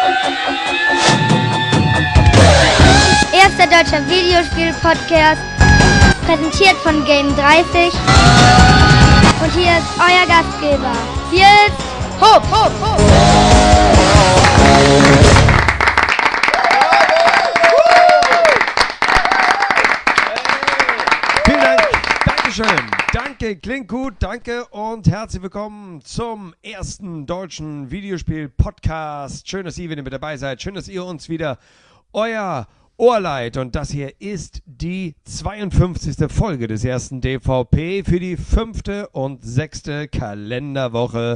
Erster deutscher Videospiel-Podcast, präsentiert von Game30. Und hier ist euer Gastgeber, Nils Hopp. Vielen Dank, Dankeschön, danke, klingt gut, danke und herzlich willkommen zum ersten deutschen Videospiel-Podcast. Schön, dass ihr wieder mit dabei seid, schön, dass ihr uns wieder euer Ohr leiht. Und das hier ist die 52. Folge des ersten DVP für die 5. und 6. Kalenderwoche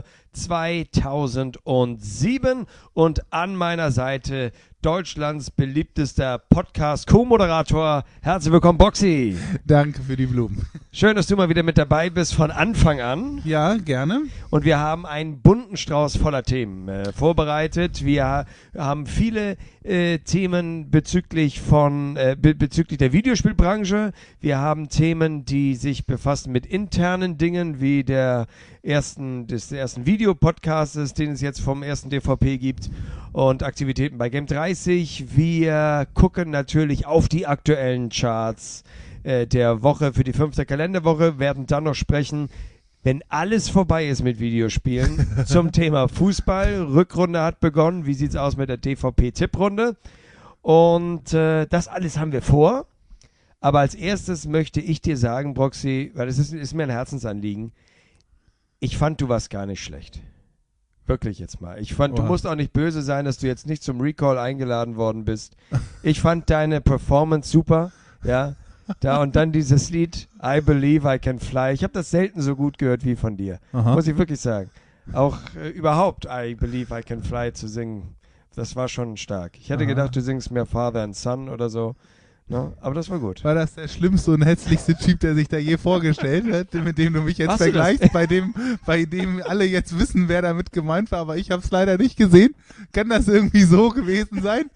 2007. Und an meiner Seite Deutschlands beliebtester Podcast-Co-Moderator. Herzlich willkommen, Boxy. Danke für die Blumen. Schön, dass du mal wieder mit dabei bist von Anfang an. Ja, gerne. Und wir haben einen bunten Strauß voller Themen vorbereitet. Wir haben viele Themen bezüglich der Videospielbranche. Wir haben Themen, die sich befassen mit internen Dingen, wie des ersten Videopodcasts, den es jetzt vom ersten DVP gibt, und Aktivitäten bei Game30. Wir gucken natürlich auf die aktuellen Charts der Woche für die 5. Kalenderwoche, werden dann noch sprechen, wenn alles vorbei ist mit Videospielen, zum Thema Fußball. Rückrunde hat begonnen. Wie sieht's aus mit der DVP-Tipprunde? Und das alles haben wir vor. Aber als erstes möchte ich dir sagen, Broxy, weil es ist mir ein Herzensanliegen, ich fand, du warst gar nicht schlecht. Wirklich jetzt mal. Ich fand, du musst auch nicht böse sein, dass du jetzt nicht zum Recall eingeladen worden bist. Ich fand deine Performance super, ja. Und dann dieses Lied, I Believe I Can Fly. Ich habe das selten so gut gehört wie von dir. Aha. Muss ich wirklich sagen. Auch überhaupt I Believe I Can Fly zu singen, das war schon stark. Ich hätte gedacht, du singst mehr Father and Son oder so. No? Aber das war gut. War das der schlimmste und hässlichste Typ, der sich da je vorgestellt hat, mit dem du mich jetzt vergleichst, bei dem alle jetzt wissen, wer damit gemeint war, aber ich habe es leider nicht gesehen. Kann das irgendwie so gewesen sein?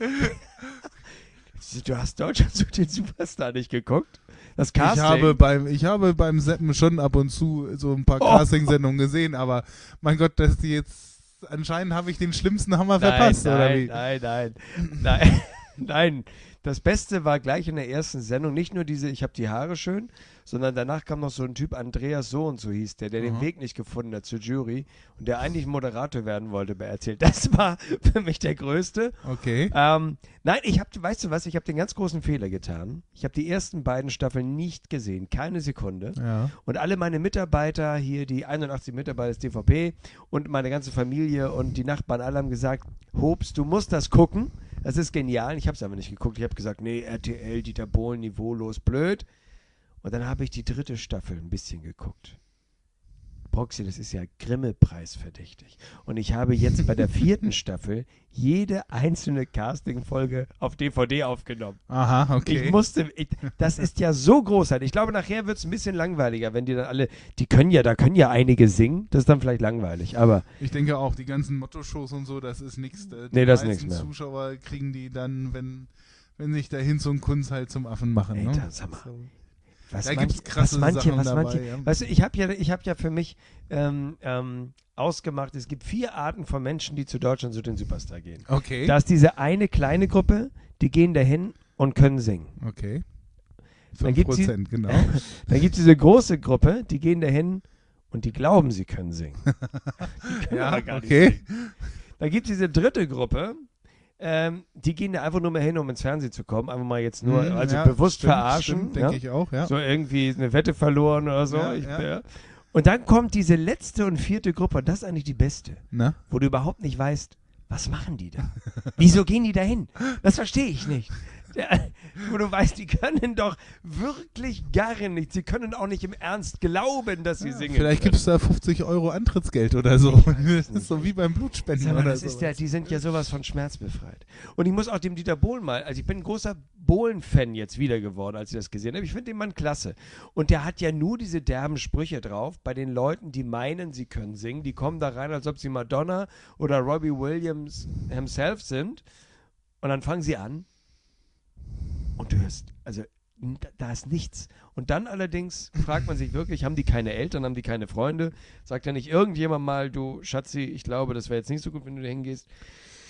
Du hast Deutschland zu den Superstar nicht geguckt? Das Casting? Ich habe beim Seppen schon ab und zu so ein paar Casting-Sendungen gesehen, aber mein Gott, dass die jetzt, anscheinend habe ich den schlimmsten Hammer verpasst, oder wie? Nein. Das Beste war gleich in der ersten Sendung, nicht nur ich habe die Haare schön, sondern danach kam noch so ein Typ, Andreas so und so hieß der den Weg nicht gefunden hat zur Jury und der eigentlich Moderator werden wollte bei Erzählt. Das war für mich der Größte. Okay. Nein, weißt du was, ich habe den ganz großen Fehler getan. Ich habe die ersten beiden Staffeln nicht gesehen, keine Sekunde. Ja. Und alle meine Mitarbeiter hier, die 81 Mitarbeiter des DVP und meine ganze Familie und die Nachbarn, alle haben gesagt, Hobbs, du musst das gucken. Das ist genial. Ich habe es aber nicht geguckt. Ich habe gesagt, nee, RTL, Dieter Bohlen, niveaulos, blöd. Und dann habe ich die 3. Staffel ein bisschen geguckt. Proxy, das ist ja Grimme-Preis verdächtig. Und ich habe jetzt bei der 4. Staffel jede einzelne Casting-Folge auf DVD aufgenommen. Aha, okay. Das ist ja so großartig. Ich glaube, nachher wird es ein bisschen langweiliger, wenn die dann alle, da können ja einige singen. Das ist dann vielleicht langweilig, aber... Ich denke auch, die ganzen Motto-Shows und so, das ist nichts. Nee, das ist nichts mehr. Zuschauer kriegen die dann, wenn sich da Hinz und Kunz halt zum Affen machen. Ey, ne? Sag mal. Da gibt es krasse Sachen dabei. Ja. Weißt du, ich hab ja für mich ausgemacht, es gibt 4 Arten von Menschen, die zu Deutschland zu den Superstar gehen. Okay. Da ist diese eine kleine Gruppe, die gehen dahin und können singen. Okay. 5%, genau. Dann gibt es diese große Gruppe, die gehen dahin und die glauben, sie können singen. Die können aber gar nicht singen. Dann gibt es diese dritte Gruppe, die gehen da einfach nur mal hin, um ins Fernsehen zu kommen. Einfach mal jetzt nur, bewusst verarschen. Denke ich auch, ja. So irgendwie eine Wette verloren oder so. Ja. Und dann kommt diese letzte und 4. Gruppe, und das ist eigentlich die beste. Na? Wo du überhaupt nicht weißt, was machen die da? Wieso gehen die da hin? Das verstehe ich nicht. Wo du weißt, die können doch wirklich gar nichts. Sie können auch nicht im Ernst glauben, dass sie singen. Vielleicht gibt es da 50 € Antrittsgeld oder so. Das ist so wie beim Blutspenden oder so. Die sind ja sowas von schmerzbefreit. Und ich muss auch dem Dieter Bohlen also ich bin ein großer Bohlen-Fan jetzt wieder geworden, als ich das gesehen habe. Ich finde den Mann klasse. Und der hat ja nur diese derben Sprüche drauf bei den Leuten, die meinen, sie können singen. Die kommen da rein, als ob sie Madonna oder Robbie Williams himself sind. Und dann fangen sie an. Und du hörst, also da ist nichts. Und dann allerdings fragt man sich wirklich, haben die keine Eltern, haben die keine Freunde? Sagt ja nicht irgendjemand mal, du Schatzi, ich glaube, das wäre jetzt nicht so gut, wenn du da hingehst.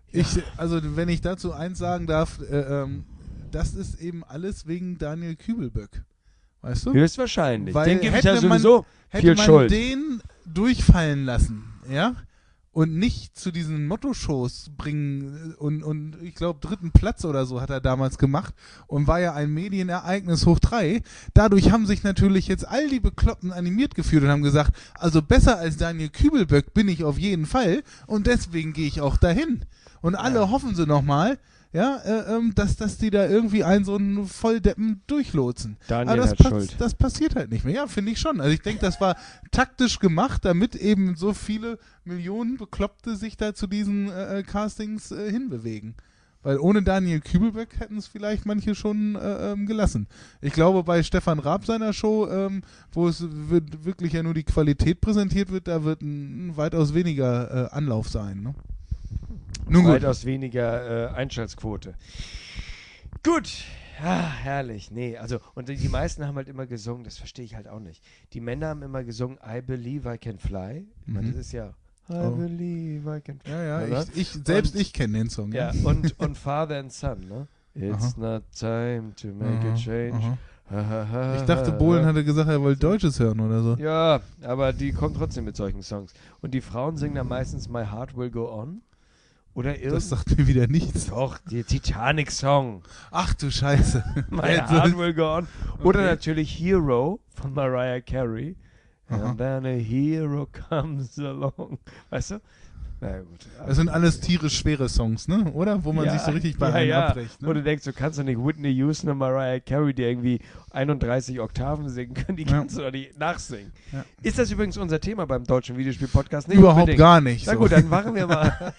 Also wenn ich dazu eins sagen darf, das ist eben alles wegen Daniel Kübelböck. Weißt du? Höchstwahrscheinlich. Weil Den gebe ich ja hätte sowieso hätte viel man Schuld. den durchfallen lassen, ja, und nicht zu diesen Motto-Shows bringen und ich glaube 3. Platz oder so hat er damals gemacht und war ja ein Medienereignis hoch 3. Dadurch haben sich natürlich jetzt all die Bekloppten animiert gefühlt und haben gesagt, also besser als Daniel Kübelböck bin ich auf jeden Fall und deswegen gehe ich auch dahin. Und alle hoffen sie nochmal, ja, dass die da irgendwie so einen Volldeppen durchlotsen. Daniel Aber hat Schuld. das passiert halt nicht mehr. Ja, finde ich schon. Also ich denke, das war taktisch gemacht, damit eben so viele Millionen Bekloppte sich da zu diesen Castings hinbewegen. Weil ohne Daniel Kübelböck hätten es vielleicht manche schon gelassen. Ich glaube, bei Stefan Raab seiner Show, wo es wirklich ja nur die Qualität präsentiert wird, da wird ein weitaus weniger Anlauf sein, ne? Nun gut. Weitaus weniger Einschaltquote. Gut. Herrlich. Nee, also, und die meisten haben halt immer gesungen, das verstehe ich halt auch nicht. Die Männer haben immer gesungen, I believe I can fly. Ich meine, das ist ja I believe I can fly. Ja, ich kenne den Song. Ja, und Father and Son, ne? It's not time to make a change. Ich dachte, Bohlen hatte gesagt, er wollte Deutsches hören oder so. Ja, aber die kommen trotzdem mit solchen Songs. Und die Frauen singen dann meistens My Heart Will Go On. Oder das sagt mir wieder nichts. Doch, der Titanic-Song. Ach du Scheiße. My Heart Will Go On. Oder natürlich Hero von Mariah Carey. And then a hero comes along. Weißt du? Na gut. Das sind alles tierisch schwere Songs, ne? Oder? Wo man sich so richtig bei einem abbricht. Ne? Wo du denkst, du kannst doch nicht Whitney Houston und Mariah Carey, die irgendwie 31 Oktaven singen können, die kannst du doch nicht nachsingen. Ja. Ist das übrigens unser Thema beim Deutschen Videospiel-Podcast? Nicht überhaupt unbedingt. Gar nicht. Na gut, dann machen wir mal.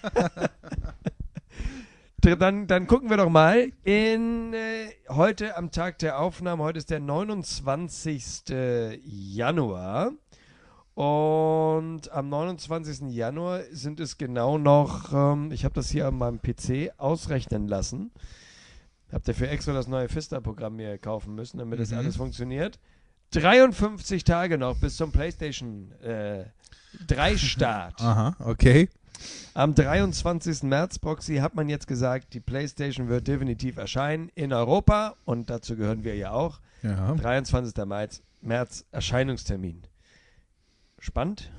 Dann gucken wir doch mal heute am Tag der Aufnahme, heute ist der 29. Januar. Und am 29. Januar sind es genau noch, ich habe das hier an meinem PC ausrechnen lassen. Habe dafür extra das neue Vista-Programm mir kaufen müssen, damit das alles funktioniert. 53 Tage noch bis zum PlayStation 3 Start. Aha, okay. Am 23. März, Proxy, hat man jetzt gesagt, die PlayStation wird definitiv erscheinen in Europa und dazu gehören wir ja auch. Ja. 23. März Erscheinungstermin. Spannend?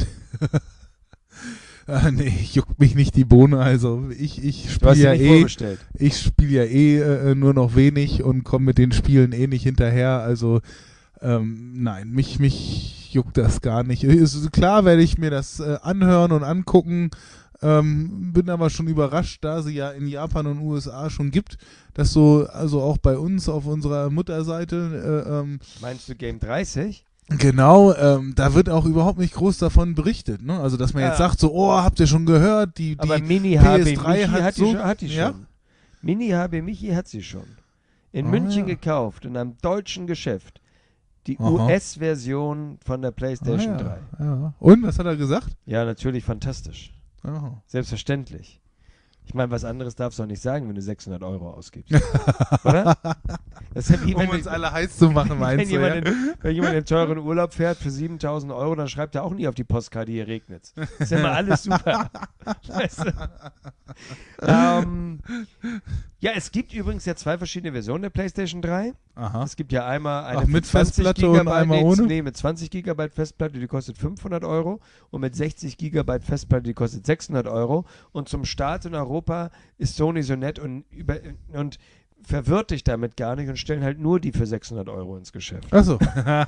Nee, juckt mich nicht die Bohne. Also ich spiele ja nur noch wenig und komme mit den Spielen nicht hinterher. Also nein, mich juckt das gar nicht. Klar werde ich mir das anhören und angucken. Bin aber schon überrascht, da sie ja in Japan und USA schon gibt, dass so, also auch bei uns auf unserer Mutterseite. Meinst du Game 30? Genau, da wird auch überhaupt nicht groß davon berichtet, ne? Also dass man jetzt sagt so, oh, habt ihr schon gehört, die Mini PS3 hat die schon. Mini HB Michi hat sie schon. In München gekauft, in einem deutschen Geschäft. Die US-Version von der PlayStation 3. Ja. Und, was hat er gesagt? Ja, natürlich fantastisch. Aha. Selbstverständlich. Ich meine, was anderes darfst du auch nicht sagen, wenn du 600 Euro ausgibst. Oder? Das ist ja wie, um uns alle heiß zu machen, meinst du, wenn jemand in teuren Urlaub fährt für 7.000 Euro, dann schreibt er auch nie auf die Postkarte, hier regnet's. Ist ja immer alles super. Weißt du? Ja, es gibt übrigens ja 2 verschiedene Versionen der PlayStation 3. Aha. Es gibt ja einmal eine mit Festplatte und einmal ohne? Nee, mit 20 GB Festplatte, die kostet 500 Euro. Und mit 60 GB Festplatte, die kostet 600 Euro. Und zum Start in Europa ist Sony so nett und verwirrt dich damit gar nicht und stellen halt nur die für 600 Euro ins Geschäft. Achso.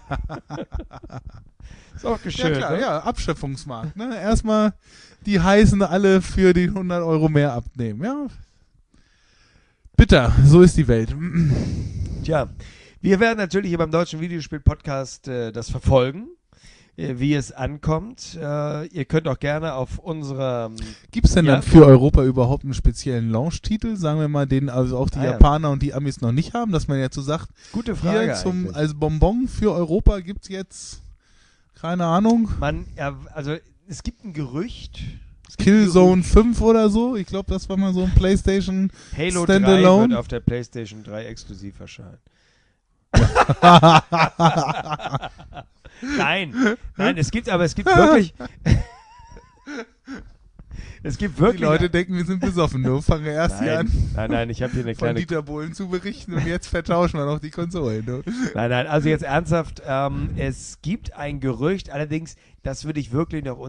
Ist auch geschön. Ja, klar, ne? ja, Abschöpfungsmarkt. Ne? Erstmal die heißen alle für die 100 Euro mehr abnehmen. Ja. Bitter, so ist die Welt. Tja, wir werden natürlich hier beim Deutschen Videospiel-Podcast das verfolgen, wie es ankommt. Ihr könnt auch gerne auf unserer... Gibt es denn dann für Europa überhaupt einen speziellen Launch-Titel, sagen wir mal, den also auch die Japaner und die Amis noch nicht haben, dass man jetzt so sagt, gute Frage hier als Bonbon für Europa gibt es jetzt, keine Ahnung. Also es gibt ein Gerücht... Killzone 5 oder so. Ich glaube, das war mal so ein PlayStation Halo Standalone. 3 wird auf der PlayStation 3 exklusiv erscheinen. Nein, es gibt wirklich Es gibt wirklich... Die Leute denken, wir sind besoffen. Du fangen erst hier an, Nein, ich habe hier eine von kleine... Dieter Bohlen zu berichten und jetzt vertauschen wir noch die Konsolen. Du. Nein, also jetzt ernsthaft, es gibt ein Gerücht, allerdings, das würde ich wirklich noch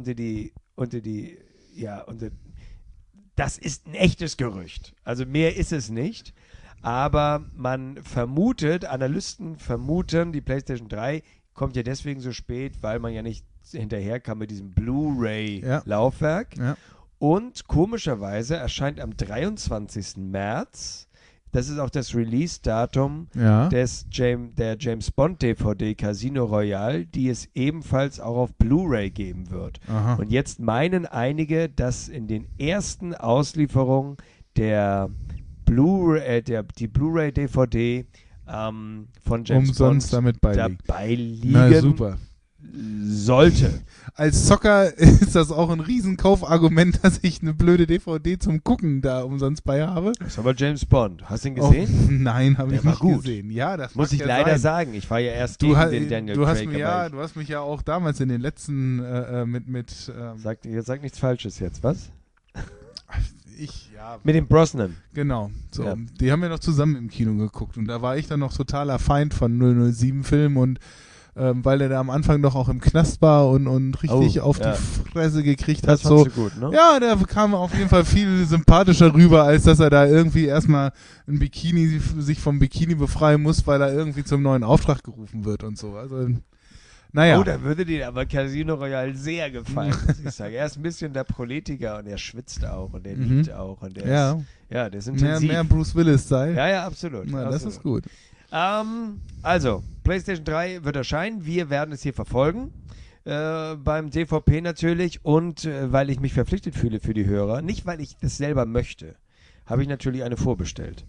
das ist ein echtes Gerücht. Also mehr ist es nicht. Aber man vermutet, Analysten vermuten, die PlayStation 3 kommt ja deswegen so spät, weil man ja nicht hinterherkam mit diesem Blu-ray-Laufwerk. Ja. Und komischerweise erscheint am 23. März, das ist auch das Release-Datum Ja. der James Bond DVD Casino Royale, die es ebenfalls auch auf Blu-ray geben wird. Aha. Und jetzt meinen einige, dass in den ersten Auslieferungen die Blu-ray DVD von James Umsonst Bond damit beiliegen. dabei liegen Na super. sollte. Als Zocker ist das auch ein Riesenkaufargument, dass ich eine blöde DVD zum Gucken da umsonst bei habe. Das ist aber James Bond. Hast du ihn gesehen? Oh, nein, habe ich war nicht gut. gesehen. Ja, das Muss mag ich ja leider sein. sagen. Ich war ja erst Du gegen hast, den Daniel du hast Craig. mich aber du hast mich ja auch damals in den letzten Sag nichts Falsches jetzt, was? ja, Mit dem Brosnan. genau. So, Ja. die haben wir noch zusammen im Kino geguckt und da war ich dann noch totaler Feind von 007-Film und weil er da am Anfang noch auch im Knast war und richtig auf die Fresse gekriegt Das hat. So. fandst du gut, ne? Ja, der kam auf jeden Fall viel sympathischer rüber, als dass er da irgendwie erstmal sich vom Bikini befreien muss, weil er irgendwie zum neuen Auftrag gerufen wird und so. Also, naja. Oh, da würde dir aber Casino Royale sehr gefallen, muss ich sagen. Er ist ein bisschen der Proletiker und er schwitzt auch und er liebt auch und der ist intensiv. Mehr Bruce Willis-Style. Ja, absolut. Na, das ist gut. Also, PlayStation 3 wird erscheinen. Wir werden es hier verfolgen. Beim DVP natürlich. Und weil ich mich verpflichtet fühle für die Hörer, nicht weil ich das selber möchte, habe ich natürlich eine vorbestellt.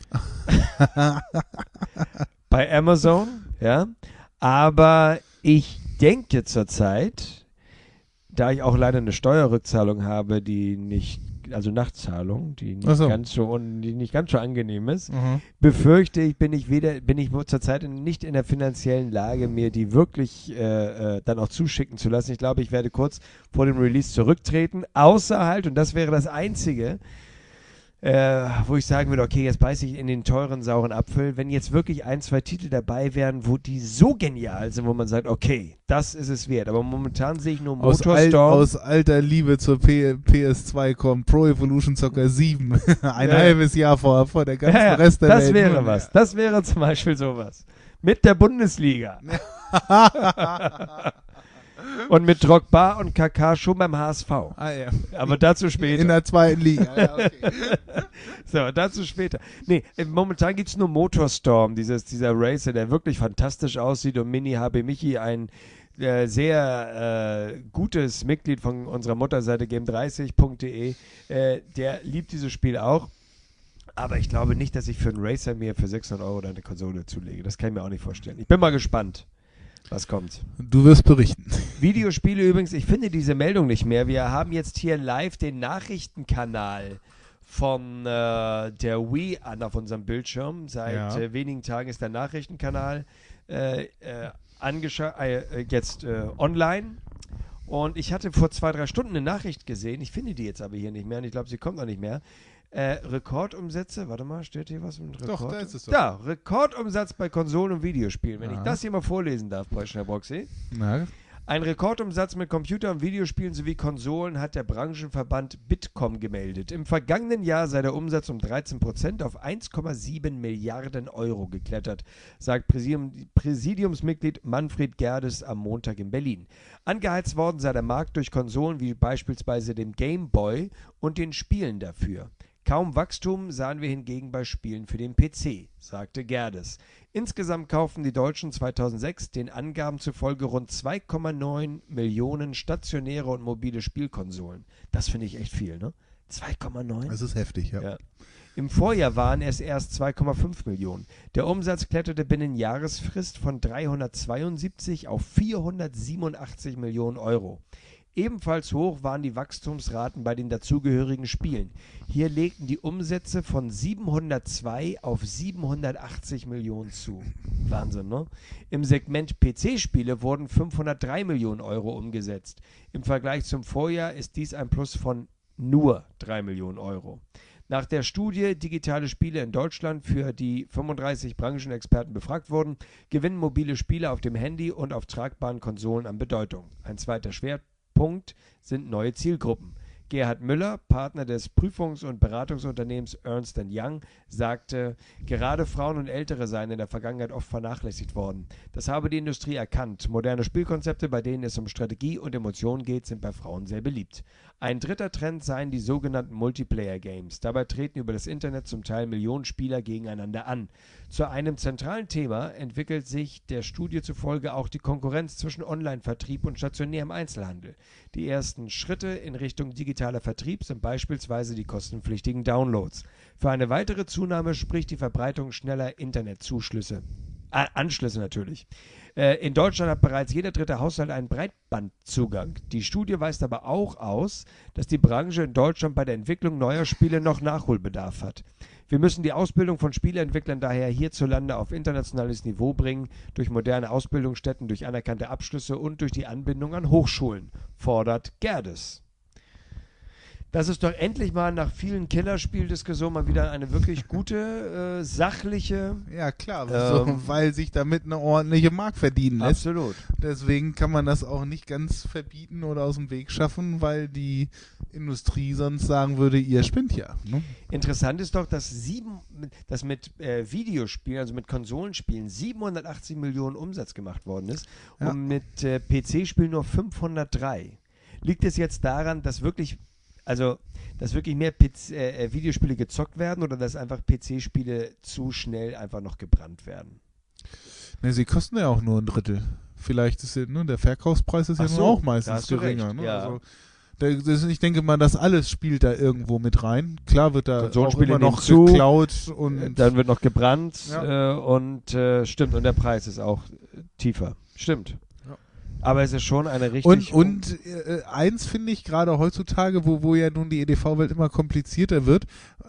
Bei Amazon, ja. Aber ich denke zurzeit, da ich auch leider eine Steuerrückzahlung habe, die nicht, also Nachzahlung, die nicht ganz so angenehm ist, befürchte ich, bin ich zurzeit nicht in der finanziellen Lage, mir die wirklich dann auch zuschicken zu lassen. Ich glaube, ich werde kurz vor dem Release zurücktreten, außer halt, und das wäre das Einzige, wo ich sagen würde, okay, jetzt beiße ich in den teuren, sauren Apfel. Wenn jetzt wirklich 1, 2 Titel dabei wären, wo die so genial sind, wo man sagt, okay, das ist es wert. Aber momentan sehe ich nur Motorstorm. Aus alter Liebe zur PS2 kommt Pro Evolution Soccer 7. Ein halbes Jahr vor der ganzen Rest der Welt. Das wäre was. Das wäre zum Beispiel sowas. Mit der Bundesliga. Und mit Drogba und Kaká schon beim HSV. Ah, ja. Aber dazu später. In der zweiten Liga. Ja, okay. So, dazu später. Nee, momentan gibt es nur Motorstorm, dieser Racer, der wirklich fantastisch aussieht, und Mini HB Michi, ein sehr gutes Mitglied von unserer Mutterseite game30.de, der liebt dieses Spiel auch. Aber ich glaube nicht, dass ich für einen Racer mir für 600 € eine Konsole zulege. Das kann ich mir auch nicht vorstellen. Ich bin mal gespannt, was kommt. Du wirst berichten. Videospiele übrigens, ich finde diese Meldung nicht mehr. Wir haben jetzt hier live den Nachrichtenkanal von der Wii an auf unserem Bildschirm. Seit wenigen Tagen ist der Nachrichtenkanal jetzt online. Und ich hatte vor 2, 3 Stunden eine Nachricht gesehen. Ich finde die jetzt aber hier nicht mehr und ich glaube, sie kommt noch nicht mehr. Rekordumsätze, warte mal, steht hier was mit Rekord? Doch, da ist es doch. Ja, Rekordumsatz bei Konsolen und Videospielen. Wenn ich das hier mal vorlesen darf, Herr Broxy. Na? Ein Rekordumsatz mit Computer- und Videospielen sowie Konsolen hat der Branchenverband Bitkom gemeldet. Im vergangenen Jahr sei der Umsatz um 13% auf 1,7 Milliarden € geklettert, sagt Präsidiumsmitglied Manfred Gerdes am Montag in Berlin. Angeheizt worden sei der Markt durch Konsolen wie beispielsweise dem Game Boy und den Spielen dafür. Kaum Wachstum sahen wir hingegen bei Spielen für den PC, sagte Gerdes. Insgesamt kauften die Deutschen 2006 den Angaben zufolge rund 2,9 Millionen stationäre und mobile Spielkonsolen. Das finde ich echt viel, ne? 2,9? Das ist heftig, ja. Im Vorjahr waren es erst 2,5 Millionen. Der Umsatz kletterte binnen Jahresfrist von 372 auf 487 Millionen €. Ebenfalls hoch waren die Wachstumsraten bei den dazugehörigen Spielen. Hier legten die Umsätze von 702 auf 780 Millionen zu. Wahnsinn, ne? Im Segment PC-Spiele wurden 503 Millionen € umgesetzt. Im Vergleich zum Vorjahr ist dies ein Plus von nur 3 Millionen Euro. Nach der Studie Digitale Spiele in Deutschland, für die 35 Branchenexperten befragt wurden, gewinnen mobile Spiele auf dem Handy und auf tragbaren Konsolen an Bedeutung. Ein zweiter Schwerpunkt sind neue Zielgruppen. Gerhard Müller, Partner des Prüfungs- und Beratungsunternehmens Ernst & Young, sagte, gerade Frauen und Ältere seien in der Vergangenheit oft vernachlässigt worden. Das habe die Industrie erkannt. Moderne Spielkonzepte, bei denen es um Strategie und Emotionen geht, sind bei Frauen sehr beliebt. Ein dritter Trend seien die sogenannten Multiplayer-Games. Dabei treten über das Internet zum Teil Millionen Spieler gegeneinander an. Zu einem zentralen Thema entwickelt sich der Studie zufolge auch die Konkurrenz zwischen Online-Vertrieb und stationärem Einzelhandel. Die ersten Schritte in Richtung digitaler Vertrieb sind beispielsweise die kostenpflichtigen Downloads. Für eine weitere Zunahme spricht die Verbreitung schneller Internetzuschlüsse. Anschlüsse natürlich. In Deutschland hat bereits jeder dritte Haushalt einen Breitbandzugang. Die Studie weist aber auch aus, dass die Branche in Deutschland bei der Entwicklung neuer Spiele noch Nachholbedarf hat. Wir müssen die Ausbildung von Spieleentwicklern daher hierzulande auf internationales Niveau bringen, durch moderne Ausbildungsstätten, durch anerkannte Abschlüsse und durch die Anbindung an Hochschulen, fordert Gerdes. Das ist doch endlich mal nach vielen Killerspieldiskussionen mal wieder eine wirklich gute, sachliche... Ja, klar, weil sich damit eine ordentliche Mark verdienen lässt. Absolut. Deswegen kann man das auch nicht ganz verbieten oder aus dem Weg schaffen, weil die Industrie sonst sagen würde, ihr spinnt ja. Ne? Interessant ist doch, dass mit Videospielen, also mit Konsolenspielen, 780 Millionen Umsatz gemacht worden ist und mit PC-Spielen nur 503. Liegt es jetzt daran, dass wirklich mehr Videospiele gezockt werden oder dass einfach PC-Spiele zu schnell einfach noch gebrannt werden? Ne, sie kosten ja auch nur ein Drittel. Vielleicht ist der Verkaufspreis ist nur auch meistens geringer. Ne? Ja. Also, ich denke mal, das alles spielt da irgendwo mit rein. Klar wird da auch immer noch geklaut und dann wird noch gebrannt stimmt, und der Preis ist auch tiefer. Stimmt. Aber es ist schon eine richtig... Und eins finde ich gerade heutzutage, wo ja nun die EDV-Welt immer komplizierter wird,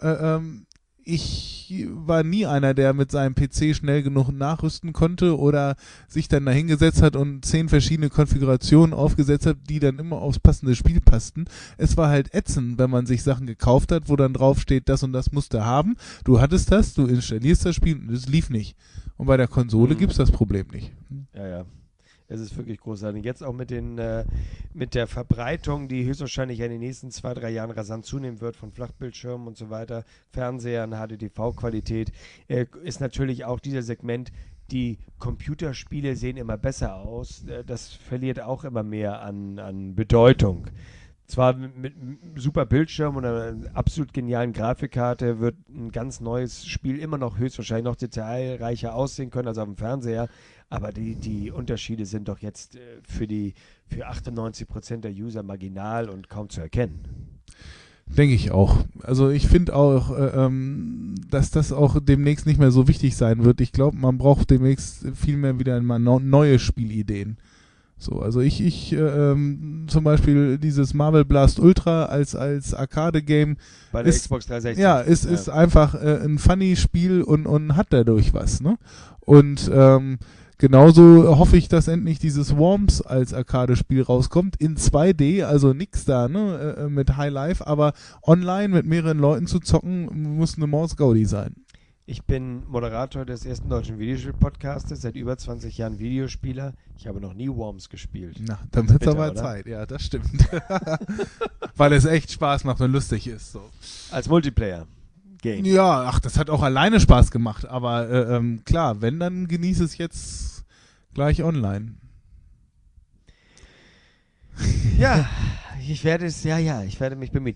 ich war nie einer, der mit seinem PC schnell genug nachrüsten konnte oder sich dann da hingesetzt hat und 10 verschiedene Konfigurationen aufgesetzt hat, die dann immer aufs passende Spiel passten. Es war halt ätzend, wenn man sich Sachen gekauft hat, wo dann drauf steht, das und das musst du haben. Du hattest das, du installierst das Spiel und es lief nicht. Und bei der Konsole gibt es das Problem nicht. Ja. Es ist wirklich großartig. Jetzt auch mit der Verbreitung, die höchstwahrscheinlich in den nächsten 2-3 Jahren rasant zunehmen wird, von Flachbildschirmen und so weiter, Fernsehern, HDTV-Qualität, ist natürlich auch dieser Segment, die Computerspiele sehen immer besser aus. Das verliert auch immer mehr an Bedeutung. Zwar mit super Bildschirm und einer absolut genialen Grafikkarte wird ein ganz neues Spiel immer noch höchstwahrscheinlich noch detailreicher aussehen können als auf dem Fernseher, aber die Unterschiede sind doch jetzt für 98% der User marginal und kaum zu erkennen. Denke ich auch. Also ich finde auch, dass das auch demnächst nicht mehr so wichtig sein wird. Ich glaube, man braucht demnächst viel mehr wieder mal neue Spielideen. So, also ich zum Beispiel dieses Marvel Blast Ultra als Arcade-Game bei der Xbox 360. Ja, ist einfach ein funny Spiel und hat dadurch was, ne? Und genauso hoffe ich, dass endlich dieses Worms als Arcade-Spiel rauskommt, in 2D, also nix da, ne, mit High Life, aber online mit mehreren Leuten zu zocken, muss eine Maus Gaudi sein. Ich bin Moderator des ersten deutschen Videospiel-Podcastes, seit über 20 Jahren Videospieler. Ich habe noch nie Worms gespielt. Na, dann wird es aber Zeit. Ja, das stimmt. Weil es echt Spaß macht und lustig ist. So. Als Multiplayer-Game. Ja, das hat auch alleine Spaß gemacht. Aber klar, wenn, dann genieße es jetzt gleich online. Ja, ich werde mich bemühen.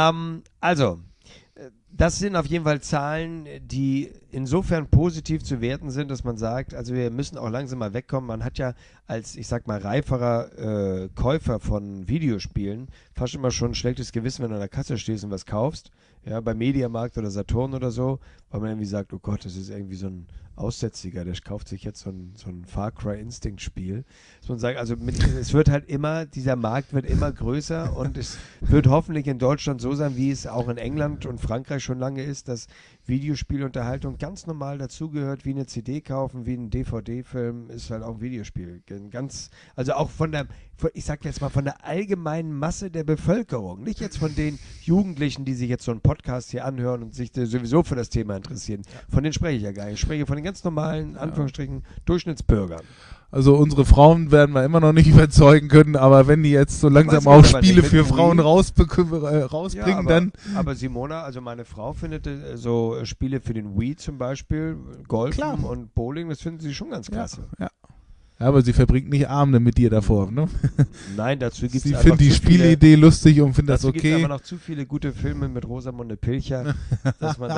Das sind auf jeden Fall Zahlen, die insofern positiv zu werten sind, dass man sagt, also wir müssen auch langsam mal wegkommen. Man hat ja als, ich sag mal, reiferer Käufer von Videospielen fast immer schon ein schlechtes Gewissen, wenn du an der Kasse stehst und was kaufst, ja, bei Mediamarkt oder Saturn oder so, weil man irgendwie sagt, oh Gott, das ist irgendwie so ein Aussätziger, der kauft sich jetzt so ein Far Cry Instinct Spiel. Dass man sagt, also es wird halt immer, dieser Markt wird immer größer und es wird hoffentlich in Deutschland so sein, wie es auch in England und Frankreich Österreich schon lange ist, dass Videospielunterhaltung ganz normal dazugehört, wie eine CD kaufen, wie ein DVD-Film, ist halt auch ein Videospiel. Also auch ich sag jetzt mal, von der allgemeinen Masse der Bevölkerung. Nicht jetzt von den Jugendlichen, die sich jetzt so einen Podcast hier anhören und sich sowieso für das Thema interessieren. Von denen spreche ich ja gar nicht. Ich spreche von den ganz normalen, Anführungsstrichen, Durchschnittsbürgern. Also unsere Frauen werden wir immer noch nicht überzeugen können, aber wenn die jetzt so langsam auch Spiele für Frauen rausbringen, dann... Aber Simona, also meine Frau findet so Spiele für den Wii zum Beispiel, Golfen und Bowling, das finden sie schon ganz klasse. Ja, aber sie verbringt nicht Abende mit dir davor, ne? Nein, dazu gibt es sie findet die Spielidee lustig und findet das okay. Dazu gibt es aber noch zu viele gute Filme mit Rosamunde Pilcher, dass man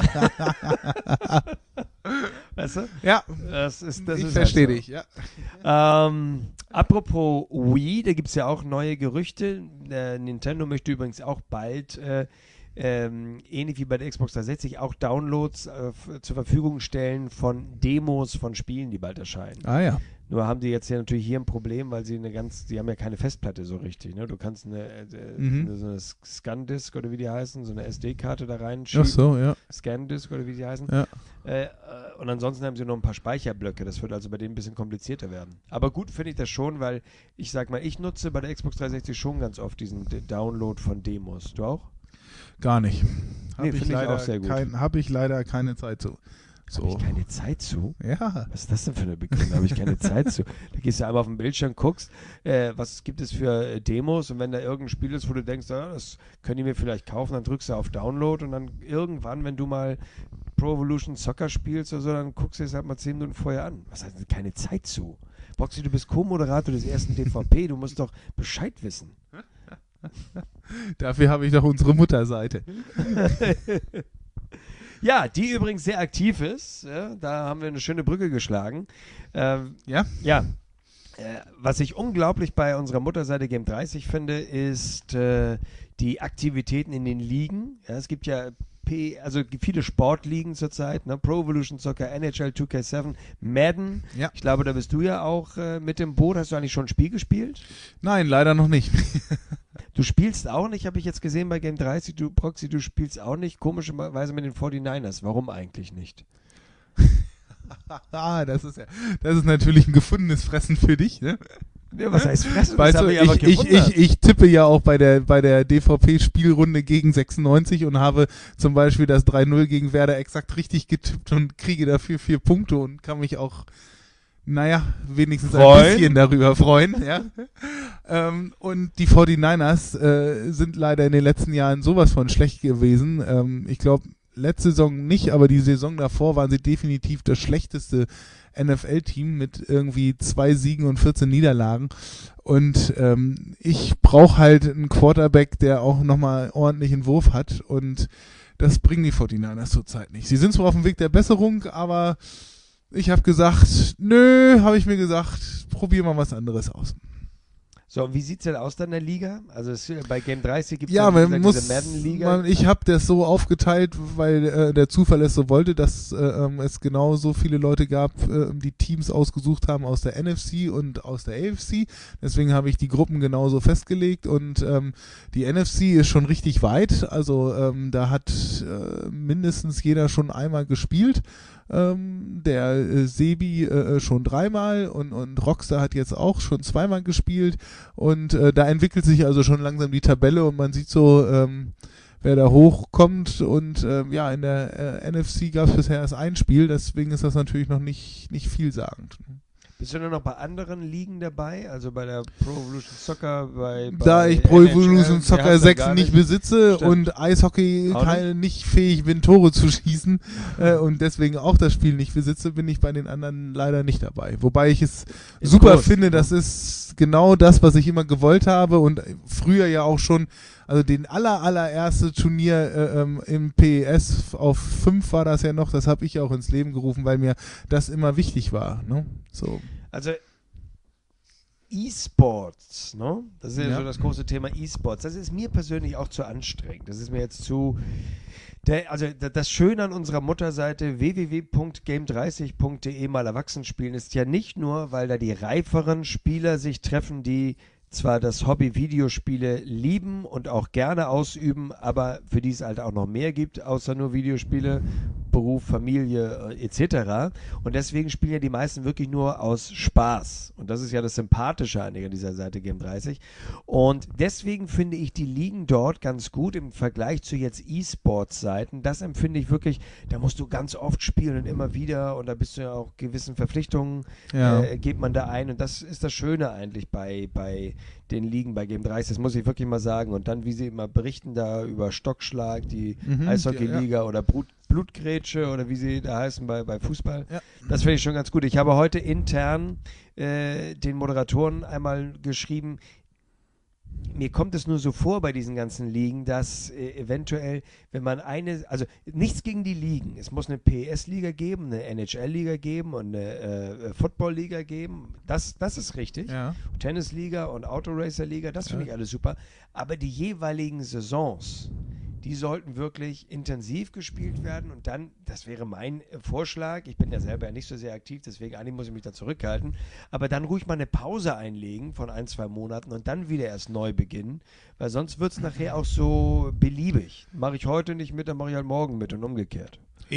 weißt du? Ja, ich verstehe dich, ja. Apropos Wii, da gibt es ja auch neue Gerüchte. Nintendo möchte übrigens auch bald, ähnlich wie bei der Xbox 360, auch Downloads zur Verfügung stellen von Demos von Spielen, die bald erscheinen. Ah ja. Nur haben die jetzt ja natürlich hier ein Problem, weil die haben ja keine Festplatte so richtig. Ne? Du kannst so eine Scan-Disk oder wie die heißen, so eine SD-Karte da reinschieben. Ach so, ja. Scan-Disk oder wie die heißen. Ja. Und ansonsten haben sie noch ein paar Speicherblöcke. Das wird also bei denen ein bisschen komplizierter werden. Aber gut finde ich das schon, weil ich nutze bei der Xbox 360 schon ganz oft diesen Download von Demos. Du auch? Gar nicht. Finde ich auch sehr gut. Habe ich leider keine Zeit zu. So. Habe ich keine Zeit zu? Ja. Was ist das denn für eine Begründung? Habe ich keine Zeit zu? Da gehst du einmal auf den Bildschirm, guckst, was gibt es für Demos und wenn da irgendein Spiel ist, wo du denkst, das können die mir vielleicht kaufen, dann drückst du auf Download und dann irgendwann, wenn du mal Pro Evolution Soccer spielst oder so, dann guckst du es halt mal 10 Minuten vorher an. Was heißt denn keine Zeit zu? Boxy, du bist Co-Moderator des ersten DVP, du musst doch Bescheid wissen. Dafür habe ich doch unsere Mutterseite. Ja, die übrigens sehr aktiv ist. Ja, da haben wir eine schöne Brücke geschlagen. Ja? Ja. Was ich unglaublich bei unserer Mutterseite Game 30 finde, ist die Aktivitäten in den Ligen. Ja, es gibt ja viele Sportligen zurzeit, ne? Pro Evolution Soccer, NHL 2K7, Madden. Ja. Ich glaube, da bist du ja auch mit dem Boot. Hast du eigentlich schon ein Spiel gespielt? Nein, leider noch nicht. Du spielst auch nicht, habe ich jetzt gesehen bei Game 30, Proxy, du spielst auch nicht, komischerweise mit den 49ers. Warum eigentlich nicht? Das ist natürlich ein gefundenes Fressen für dich, ne? Ja, was heißt Fressen? Weißt du, ich tippe ja auch bei der DVP-Spielrunde gegen 96 und habe zum Beispiel das 3-0 gegen Werder exakt richtig getippt und kriege dafür 4 Punkte und kann mich auch wenigstens ein bisschen darüber freuen. Ja? Und die 49ers sind leider in den letzten Jahren sowas von schlecht gewesen. Ich glaube, letzte Saison nicht, aber die Saison davor waren sie definitiv das schlechteste NFL-Team mit irgendwie 2 Siegen und 14 Niederlagen. Und ich brauche halt einen Quarterback, der auch nochmal ordentlichen Wurf hat. Und das bringen die 49ers zurzeit nicht. Sie sind zwar auf dem Weg der Besserung, aber ich habe gesagt, probier mal was anderes aus. So, wie sieht es denn aus dann in der Liga? Also bei Game 30 gibt es diese Madden-Liga. Ich habe das so aufgeteilt, weil der Zufall es so wollte, dass es genau so viele Leute gab, die Teams ausgesucht haben aus der NFC und aus der AFC. Deswegen habe ich die Gruppen genauso festgelegt und die NFC ist schon richtig weit. Also da hat mindestens jeder schon einmal gespielt. Der Sebi schon 3-mal und Rockstar hat jetzt auch schon 2-mal gespielt und da entwickelt sich also schon langsam die Tabelle und man sieht so, wer da hochkommt und in der NFC gab es bisher erst ein Spiel, deswegen ist das natürlich noch nicht vielsagend. Bist du nur noch bei anderen Ligen dabei? Also bei der Pro Evolution Soccer, da ich Pro Evolution Soccer 6 nicht besitze und Eishockey nicht fähig bin, Tore zu schießen und deswegen auch das Spiel nicht besitze, bin ich bei den anderen leider nicht dabei. Wobei ich es super finde, das ist genau das, was ich immer gewollt habe und früher ja auch schon, also den allererste Turnier im PES auf 5 war das ja noch, das habe ich auch ins Leben gerufen, weil mir das immer wichtig war. Ne? So. Also E-Sports, ne? Das ist ja so das große Thema E-Sports. Das ist mir persönlich auch zu anstrengend. Das ist mir jetzt zu... das Schöne an unserer Mutterseite www.game30.de mal Erwachsen spielen ist ja nicht nur, weil da die reiferen Spieler sich treffen, die zwar das Hobby Videospiele lieben und auch gerne ausüben, aber für die es halt auch noch mehr gibt, außer nur Videospiele, Beruf, Familie etc. Und deswegen spielen ja die meisten wirklich nur aus Spaß. Und das ist ja das Sympathische an dieser Seite Game30. Und deswegen finde ich die Ligen dort ganz gut im Vergleich zu jetzt E-Sports-Seiten. Das empfinde ich wirklich, da musst du ganz oft spielen und immer wieder und da bist du ja auch gewissen Verpflichtungen, geht man da ein. Und das ist das Schöne eigentlich bei den Ligen bei Game30, das muss ich wirklich mal sagen. Und dann, wie sie immer berichten da über Stockschlag, die Eishockey-Liga oder Blutgrätsche oder wie sie da heißen bei Fußball. Ja. Das finde ich schon ganz gut. Ich habe heute intern den Moderatoren einmal geschrieben, mir kommt es nur so vor bei diesen ganzen Ligen, dass eventuell, wenn man also nichts gegen die Ligen, es muss eine PS-Liga geben, eine NHL-Liga geben und eine Football-Liga geben, das ist richtig. Ja. Tennis-Liga und Autoracer-Liga, das finde ich alles super. Aber die jeweiligen Saisons, die sollten wirklich intensiv gespielt werden und dann, das wäre mein Vorschlag, ich bin ja selber nicht so sehr aktiv, deswegen eigentlich muss ich mich da zurückhalten, aber dann ruhig mal eine Pause einlegen von 1-2 Monaten und dann wieder erst neu beginnen, weil sonst wird es nachher auch so beliebig. Mache ich heute nicht mit, dann mache ich halt morgen mit und umgekehrt.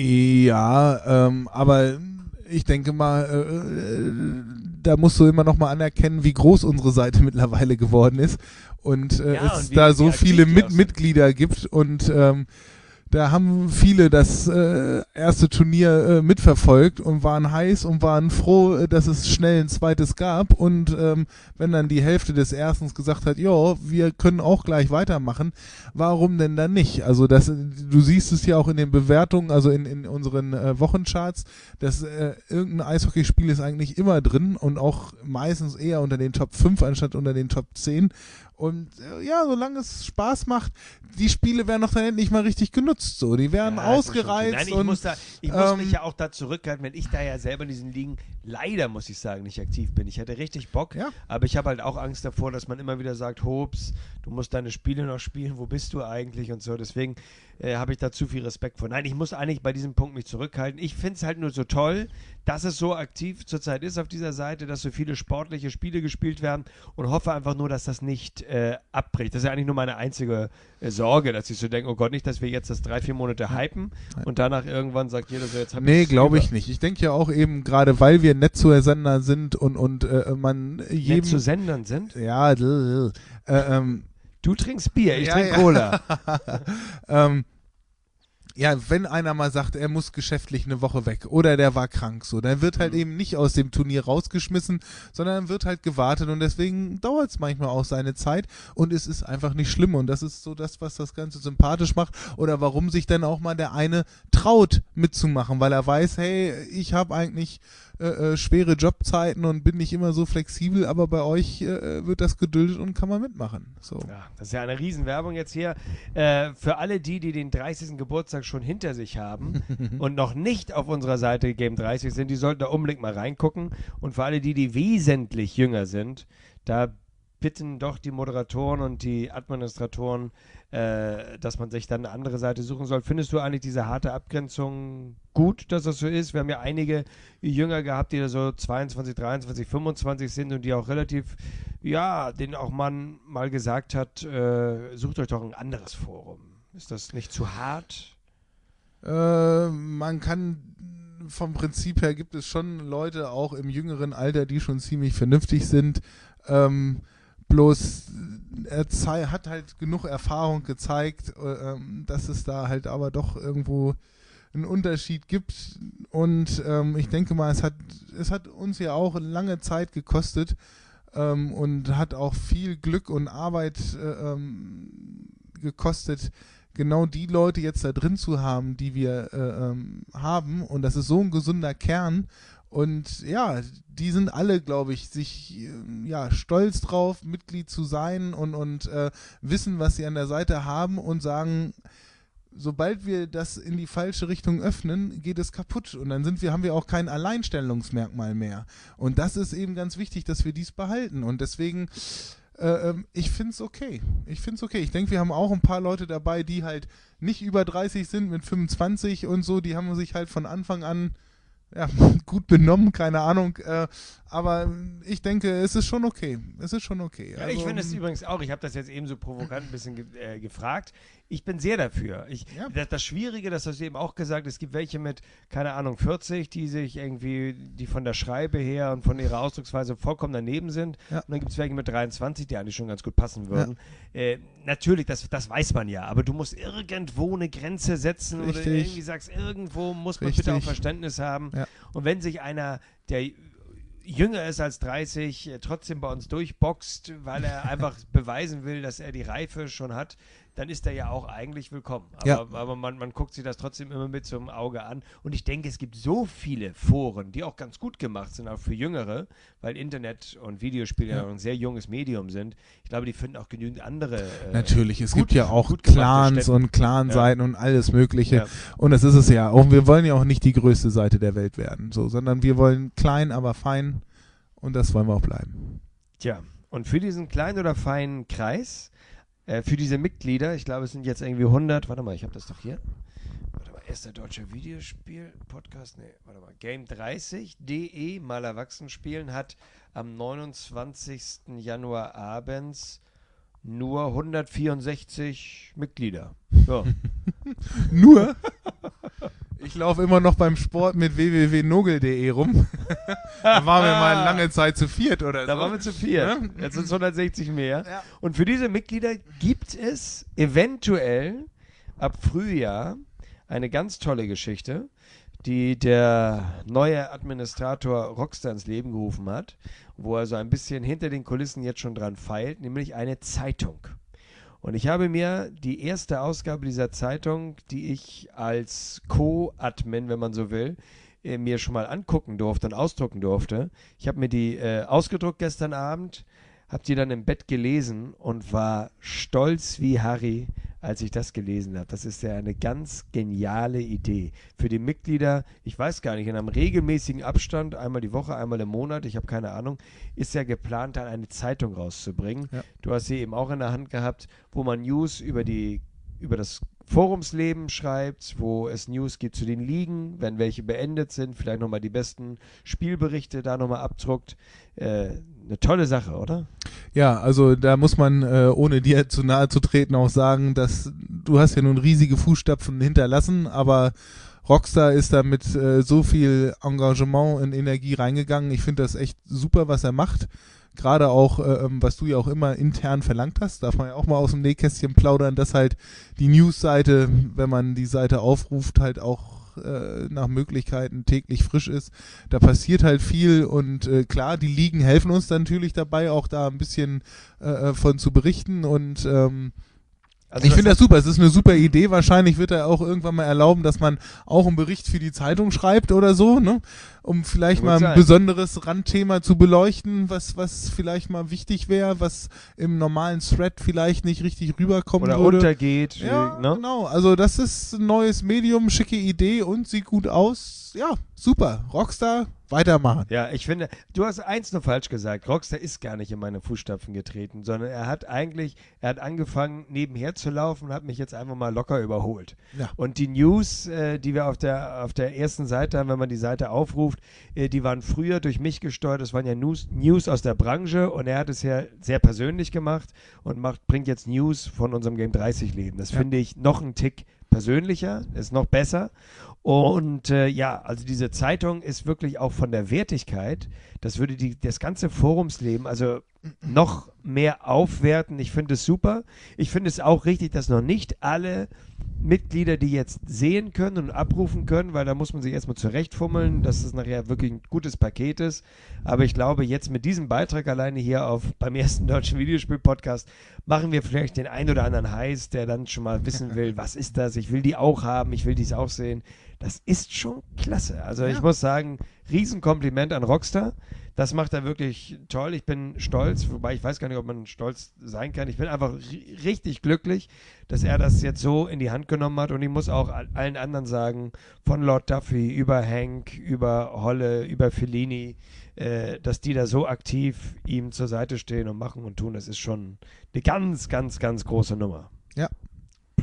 Ja, aber ich denke mal, da musst du immer noch mal anerkennen, wie groß unsere Seite mittlerweile geworden ist und es da so viele Mitglieder gibt und da haben viele das erste Turnier mitverfolgt und waren heiß und waren froh, dass es schnell ein zweites gab und wenn dann die Hälfte des ersten gesagt hat, ja, wir können auch gleich weitermachen, warum denn dann nicht? Also du siehst es ja auch in den Bewertungen, also in unseren Wochencharts, dass irgendein Eishockeyspiel ist eigentlich immer drin und auch meistens eher unter den Top 5 anstatt unter den Top 10. Und solange es Spaß macht, die Spiele werden doch dann endlich mal richtig genutzt. So. Die werden ausgereizt. Nein, ich muss mich ja auch da zurückhalten, wenn ich da ja selber in diesen Ligen leider, muss ich sagen, nicht aktiv bin. Ich hätte richtig Bock, aber ich habe halt auch Angst davor, dass man immer wieder sagt, Hops, du musst deine Spiele noch spielen, wo bist du eigentlich und so. Deswegen habe ich da zu viel Respekt vor. Nein, ich muss eigentlich bei diesem Punkt mich zurückhalten. Ich finde es halt nur so toll, dass es so aktiv zurzeit ist auf dieser Seite, dass so viele sportliche Spiele gespielt werden und hoffe einfach nur, dass das nicht abbricht. Das ist ja eigentlich nur meine einzige Sorge, dass ich so denke, oh Gott, nicht, dass wir jetzt das 3-4 Monate hypen und danach irgendwann sagt jeder so, jetzt habe ich Nee, glaube ich nicht. Ich denke ja auch eben, gerade weil wir nett zu Sender sind und man jedem... Nett zu Sendern sind? Ja, du trinkst Bier, ich trinke Cola. Wenn einer mal sagt, er muss geschäftlich eine Woche weg oder der war krank, so, dann wird halt eben nicht aus dem Turnier rausgeschmissen, sondern wird halt gewartet und deswegen dauert es manchmal auch seine Zeit und es ist einfach nicht schlimm und das ist so das, was das Ganze sympathisch macht oder warum sich dann auch mal der eine traut mitzumachen, weil er weiß, hey, ich habe eigentlich schwere Jobzeiten und bin nicht immer so flexibel, aber bei euch wird das geduldet und kann man mitmachen. So. Ja, das ist ja eine Riesenwerbung jetzt hier. Für alle die den 30. Geburtstag schon hinter sich haben und noch nicht auf unserer Seite Game30 sind, die sollten da unbedingt mal reingucken. Und für alle die wesentlich jünger sind, da bitten doch die Moderatoren und die Administratoren, dass man sich dann eine andere Seite suchen soll. Findest du eigentlich diese harte Abgrenzung gut, dass das so ist? Wir haben ja einige Jünger gehabt, die da so 22, 23, 25 sind und die auch relativ, denen auch man mal gesagt hat, sucht euch doch ein anderes Forum. Ist das nicht zu hart? Man kann vom Prinzip her gibt es schon Leute auch im jüngeren Alter, die schon ziemlich vernünftig sind. Bloß er hat halt genug Erfahrung gezeigt, dass es da halt aber doch irgendwo einen Unterschied gibt. Und ich denke mal, es hat uns ja auch lange Zeit gekostet und hat auch viel Glück und Arbeit gekostet, genau die Leute jetzt da drin zu haben, die wir haben. Und das ist so ein gesunder Kern. Und ja, die sind alle, glaube ich, sich stolz drauf, Mitglied zu sein und wissen, was sie an der Seite haben und sagen, sobald wir das in die falsche Richtung öffnen, geht es kaputt. Und dann haben wir auch kein Alleinstellungsmerkmal mehr. Und das ist eben ganz wichtig, dass wir dies behalten. Und deswegen, ich finde es okay. Ich denke, wir haben auch ein paar Leute dabei, die halt nicht über 30 sind, mit 25 und so. Die haben sich halt von Anfang an ja, gut benommen, keine Ahnung. Aber ich denke, es ist schon okay. Ja, also, ich finde es übrigens auch, ich habe das jetzt eben so provokant ein bisschen gefragt. Ich bin sehr dafür. Das Schwierige, das hast du eben auch gesagt, es gibt welche mit, keine Ahnung, 40, die von der Schreibe her und von ihrer Ausdrucksweise vollkommen daneben sind. Ja. Und dann gibt es welche mit 23, die eigentlich schon ganz gut passen würden. Ja. Natürlich, das weiß man ja, aber du musst irgendwo eine Grenze setzen oder irgendwie sagst, irgendwo muss man bitte auch Verständnis haben. Ja. Und wenn sich einer, der jünger ist als 30, trotzdem bei uns durchboxt, weil er einfach beweisen will, dass er die Reife schon hat, dann ist er ja auch eigentlich willkommen. Aber man guckt sich das trotzdem immer mit so einem Auge an. Und ich denke, es gibt so viele Foren, die auch ganz gut gemacht sind, auch für Jüngere, weil Internet und Videospiele ja ein sehr junges Medium sind. Ich glaube, die finden auch genügend andere. Natürlich, es gibt ja auch Clans und Clan-Seiten und alles Mögliche. Ja. Und das ist es ja. Und wir wollen ja auch nicht die größte Seite der Welt werden, sondern wir wollen klein, aber fein. Und das wollen wir auch bleiben. Tja, und für diesen kleinen oder feinen Kreis, für diese Mitglieder, ich glaube, es sind jetzt irgendwie 100, warte mal, ich habe das doch hier. Warte mal, erster deutscher Videospiel-Podcast, Game30.de, mal erwachsen spielen, hat am 29. Januar abends nur 164 Mitglieder. Ja. Nur? Ich laufe immer noch beim Sport mit www.nogel.de rum. Da waren wir mal lange Zeit zu viert oder so. Da waren wir zu viert. Ja? Jetzt sind es 160 mehr. Ja. Und für diese Mitglieder gibt es eventuell ab Frühjahr eine ganz tolle Geschichte, die der neue Administrator Rockstar ins Leben gerufen hat, wo er so ein bisschen hinter den Kulissen jetzt schon dran feilt, nämlich eine Zeitung. Und ich habe mir die erste Ausgabe dieser Zeitung, die ich als Co-Admin, wenn man so will, mir schon mal angucken durfte und ausdrucken durfte. Ich habe mir die ausgedruckt gestern Abend, habe die dann im Bett gelesen und war stolz wie Harry, als ich das gelesen habe. Das ist ja eine ganz geniale Idee. Für die Mitglieder, ich weiß gar nicht, in einem regelmäßigen Abstand, einmal die Woche, einmal im Monat, ich habe keine Ahnung, ist ja geplant, dann eine Zeitung rauszubringen. Ja. Du hast sie eben auch in der Hand gehabt, wo man News über das Forumsleben schreibt, wo es News gibt zu den Ligen, wenn welche beendet sind, vielleicht nochmal die besten Spielberichte da nochmal abdruckt. Eine tolle Sache, oder? Ja, also da muss man, ohne dir zu nahe zu treten, auch sagen, dass du hast ja nun riesige Fußstapfen hinterlassen, aber Rockstar ist da mit so viel Engagement und Energie reingegangen. Ich finde das echt super, was er macht. Gerade auch, was du ja auch immer intern verlangt hast, darf man ja auch mal aus dem Nähkästchen plaudern, dass halt die News-Seite, wenn man die Seite aufruft, halt auch nach Möglichkeiten täglich frisch ist. Da passiert halt viel und klar, die Ligen helfen uns dann natürlich dabei, auch da ein bisschen von zu berichten und also ich finde das super, es ist eine super Idee, wahrscheinlich wird er auch irgendwann mal erlauben, dass man auch einen Bericht für die Zeitung schreibt oder so, ne? Um vielleicht mal ein besonderes Randthema zu beleuchten, was vielleicht mal wichtig wäre, was im normalen Thread vielleicht nicht richtig rüberkommen oder würde. Untergeht. Ja, ne? Genau, also das ist ein neues Medium, schicke Idee und sieht gut aus. Ja, super, Rockstar, weitermachen. Ja, ich finde, du hast eins nur falsch gesagt. Rockstar ist gar nicht in meine Fußstapfen getreten, sondern er hat angefangen nebenher zu laufen und hat mich jetzt einfach mal locker überholt. Ja. Und die News, die wir auf der ersten Seite haben, wenn man die Seite aufruft, die waren früher durch mich gesteuert. Das waren ja News aus der Branche und er hat es ja sehr persönlich gemacht und bringt jetzt News von unserem Game 30 Leben. Das finde ich noch einen Tick persönlicher, ist noch besser. Und also diese Zeitung ist wirklich auch von der Wertigkeit, das würde das ganze Forumsleben also noch mehr aufwerten. Ich finde es super. Ich finde es auch richtig, dass noch nicht alle Mitglieder die jetzt sehen können und abrufen können, weil da muss man sich erstmal zurechtfummeln, dass es nachher wirklich ein gutes Paket ist. Aber ich glaube, jetzt mit diesem Beitrag alleine hier beim ersten deutschen Videospiel-Podcast machen wir vielleicht den einen oder anderen heiß, der dann schon mal wissen will, was ist das? Ich will die auch haben, ich will dies auch sehen. Das ist schon klasse. Also ich muss sagen, Riesenkompliment an Rockstar. Das macht er wirklich toll. Ich bin stolz, wobei ich weiß gar nicht, ob man stolz sein kann. Ich bin einfach richtig glücklich, dass er das jetzt so in die Hand genommen hat. Und ich muss auch allen anderen sagen, von Lord Duffy über Hank, über Holle, über Fellini, dass die da so aktiv ihm zur Seite stehen und machen und tun. Das ist schon eine ganz, ganz, ganz große Nummer. Ja.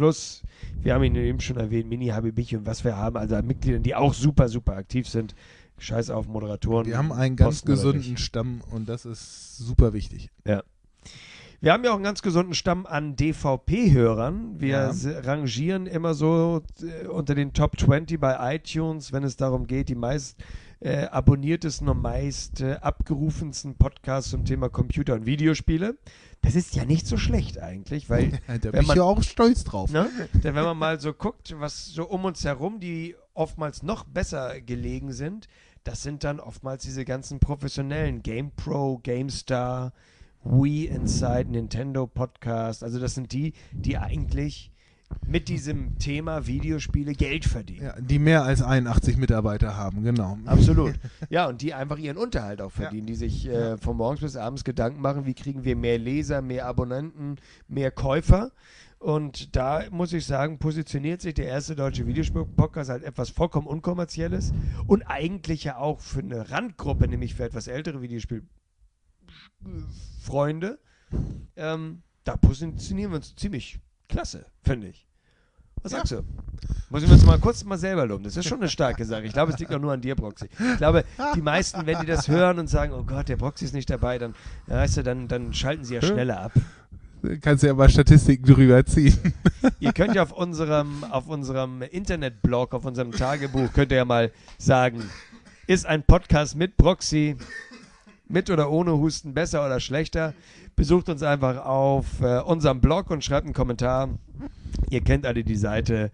Plus, wir haben ihn eben schon erwähnt, Mini Habibich und was wir haben, also an Mitgliedern, die auch super, super aktiv sind. Scheiß auf Moderatoren. Wir haben einen ganz Posten oder gesunden nicht. Stamm und das ist super wichtig. Ja. Wir haben ja auch einen ganz gesunden Stamm an DVP-Hörern. Wir rangieren immer so unter den Top 20 bei iTunes, wenn es darum geht, die meist abonniertesten und meist abgerufensten Podcasts zum Thema Computer- und Videospiele. Das ist ja nicht so schlecht eigentlich, weil Da bin ich ja auch stolz drauf. ne, denn wenn man mal so guckt, was so um uns herum, die oftmals noch besser gelegen sind, das sind dann oftmals diese ganzen professionellen GamePro, GameStar, Wii Inside, Nintendo Podcast. Also das sind die eigentlich mit diesem Thema Videospiele Geld verdienen. Ja, die mehr als 81 Mitarbeiter haben, genau. Absolut. Ja, und die einfach ihren Unterhalt auch verdienen, die sich von morgens bis abends Gedanken machen, wie kriegen wir mehr Leser, mehr Abonnenten, mehr Käufer. Und da muss ich sagen, positioniert sich der erste deutsche Videospiel-Podcast als etwas vollkommen Unkommerzielles und eigentlich ja auch für eine Randgruppe, nämlich für etwas ältere Videospielfreunde. Da positionieren wir uns ziemlich klasse, finde ich. Was sagst du? Muss ich mir jetzt mal kurz selber loben. Das ist schon eine starke Sache. Ich glaube, es liegt auch nur an dir, Broxy. Ich glaube, die meisten, wenn die das hören und sagen, oh Gott, der Broxy ist nicht dabei, dann, ja, weißt du, dann schalten sie ja schneller ab. Kannst du ja mal Statistiken drüber ziehen. Ihr könnt ja auf unserem Internetblog, auf unserem Tagebuch, könnt ihr ja mal sagen, ist ein Podcast mit Broxy, mit oder ohne Husten, besser oder schlechter? Besucht uns einfach auf unserem Blog und schreibt einen Kommentar. Ihr kennt alle die Seite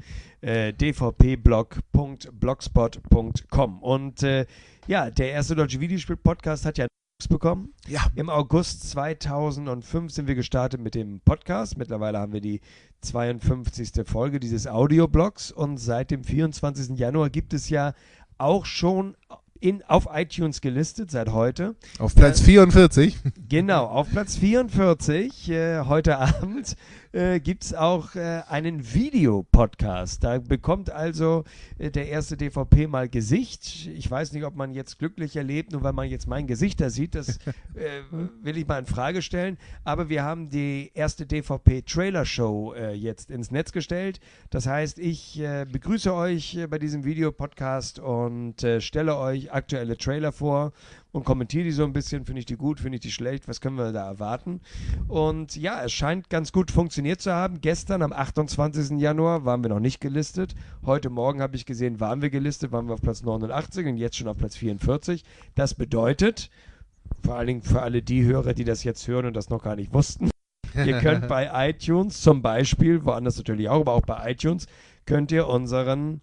dvpblog.blogspot.com. Und der erste deutsche Videospiel-Podcast hat ja bekommen. Ja. Im August 2005 sind wir gestartet mit dem Podcast. Mittlerweile haben wir die 52. Folge dieses Audioblogs und seit dem 24. Januar gibt es ja auch schon auf iTunes gelistet, seit heute. Auf Platz 44. Genau, auf Platz 44 heute Abend gibt es auch einen Videopodcast. Da bekommt also der erste DVP mal Gesicht. Ich weiß nicht, ob man jetzt glücklich erlebt, nur weil man jetzt mein Gesicht da sieht. Das will ich mal in Frage stellen. Aber wir haben die erste DVP-Trailer-Show jetzt ins Netz gestellt. Das heißt, ich begrüße euch bei diesem Videopodcast und stelle euch aktuelle Trailer vor und kommentiere die so ein bisschen. Finde ich die gut, finde ich die schlecht, was können wir da erwarten? Und ja, es scheint ganz gut funktioniert zu haben. Gestern am 28. Januar waren wir noch nicht gelistet. Heute Morgen habe ich gesehen, waren wir gelistet, waren wir auf Platz 89 und jetzt schon auf Platz 44. Das bedeutet, vor allen Dingen für alle die Hörer, die das jetzt hören und das noch gar nicht wussten, ihr könnt bei iTunes zum Beispiel, woanders natürlich auch, aber auch bei iTunes, könnt ihr unseren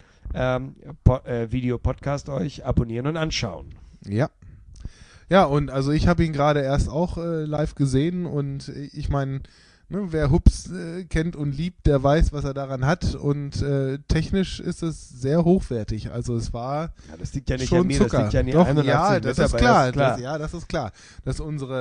Videopodcast euch abonnieren und anschauen. Ja. Ja, und also ich habe ihn gerade erst auch live gesehen und ich meine, ne, wer Hubs kennt und liebt, der weiß, was er daran hat und technisch ist es sehr hochwertig. Also es war das liegt ja nicht schon an mir, Zucker. Das liegt ja an den Doch, 81 ja, das ist klar. Mitarbeitern, Das ist klar, dass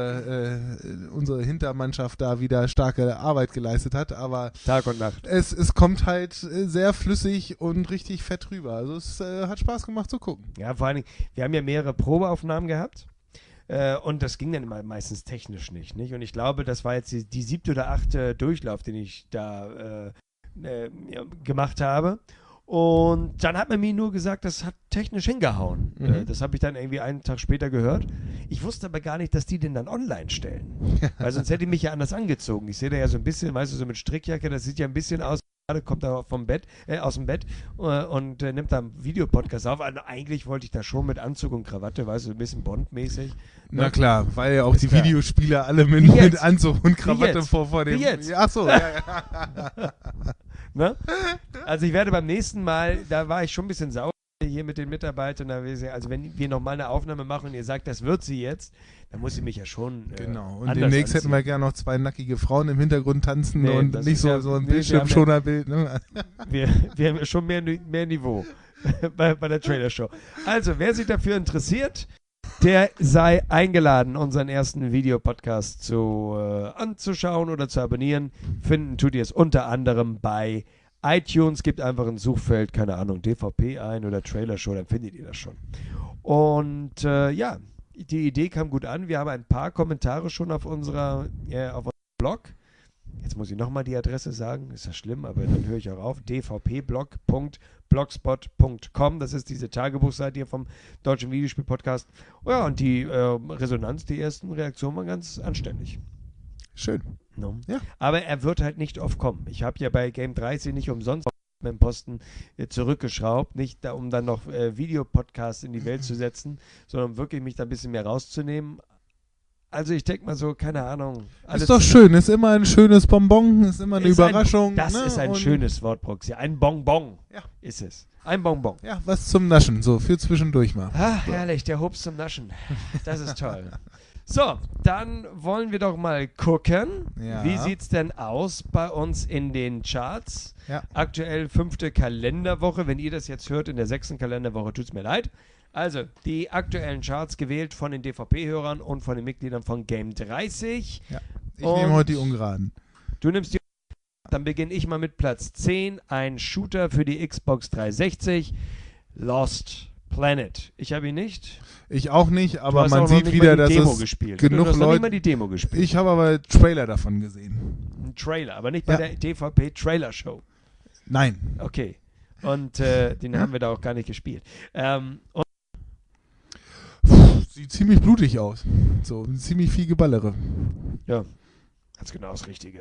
unsere Hintermannschaft da wieder starke Arbeit geleistet hat, aber Tag und Nacht. es kommt halt sehr flüssig und richtig fett rüber. Also es hat Spaß gemacht zu gucken. Ja, vor allen Dingen, wir haben ja mehrere Probeaufnahmen gehabt. Und das ging dann immer meistens technisch nicht. Und ich glaube, das war jetzt die 7. oder 8. Durchlauf, den ich da gemacht habe. Und dann hat man mir nur gesagt, das hat technisch hingehauen. Das habe ich dann irgendwie einen Tag später gehört. Ich wusste aber gar nicht, dass die den dann online stellen. Weil sonst hätte ich mich ja anders angezogen. Ich sehe da ja so ein bisschen, weißt du, so mit Strickjacke, das sieht ja ein bisschen aus. Gerade kommt er aus dem Bett und nimmt da einen Videopodcast auf. Also eigentlich wollte ich da schon mit Anzug und Krawatte, weißt du, ein bisschen Bond-mäßig. Na klar, weil ja auch die klar. Videospieler alle mit Anzug und Krawatte vor dem... Wie jetzt? Ach so, ja. Ne? Also ich werde beim nächsten Mal, da war ich schon ein bisschen sauer hier mit den Mitarbeitern, also wenn wir nochmal eine Aufnahme machen und ihr sagt, das wird sie jetzt, dann muss ich mich ja schon genau, und demnächst hätten wir gerne noch 2 nackige Frauen im Hintergrund tanzen und nicht so ein Bildschirmschonerbild. Ne? Wir haben ja schon mehr Niveau bei der Trailer-Show. Also, wer sich dafür interessiert, der sei eingeladen, unseren ersten Videopodcast anzuschauen oder zu abonnieren. Finden tut ihr es unter anderem bei iTunes, gibt einfach ein Suchfeld, keine Ahnung, DVP ein oder Trailer-Show, dann findet ihr das schon. Und die Idee kam gut an. Wir haben ein paar Kommentare schon auf unserem Blog. Jetzt muss ich nochmal die Adresse sagen, ist das schlimm, aber dann höre ich auch auf. dvpblog.blogspot.com, das ist diese Tagebuchseite hier vom Deutschen Videospiel-Podcast. Oh ja, und die Resonanz, die ersten Reaktionen waren ganz anständig. Schön. No. Ja. Aber er wird halt nicht oft kommen. Ich habe ja bei Game 30 nicht umsonst mit dem Posten zurückgeschraubt, nicht um dann noch Videopodcasts in die Welt zu setzen, sondern um wirklich mich da ein bisschen mehr rauszunehmen. Also ich denke mal so, keine Ahnung. Ist doch schön, ist immer ein schönes Bonbon, ist immer eine Überraschung. Das ist ein schönes Wort, Proxy. Ein Bonbon ist es. Ein Bonbon. Ja, was zum Naschen, so für zwischendurch mal. Ach, herrlich, der Obst zum Naschen. Das ist toll. So, dann wollen wir doch mal gucken, wie sieht es denn aus bei uns in den Charts. Ja. Aktuell 5. Kalenderwoche. Wenn ihr das jetzt hört in der 6. Kalenderwoche, tut es mir leid. Also, die aktuellen Charts gewählt von den DVP-Hörern und von den Mitgliedern von Game 30. Ja. Ich nehme heute die Ungeraden. Du nimmst die. Dann beginne ich mal mit Platz 10. Ein Shooter für die Xbox 360. Lost Planet. Ich habe ihn nicht. Ich auch nicht, aber man auch sieht wieder, dass Demo es gespielt. genug du hast noch Leute... nicht mal die Demo gespielt. Ich habe aber Trailer davon gesehen. Ein Trailer, aber nicht bei der DVP Trailer Show. Nein. Okay. Und den haben wir da auch gar nicht gespielt. Sieht ziemlich blutig aus. So, ziemlich viel Geballere. Ja, ganz genau das Richtige.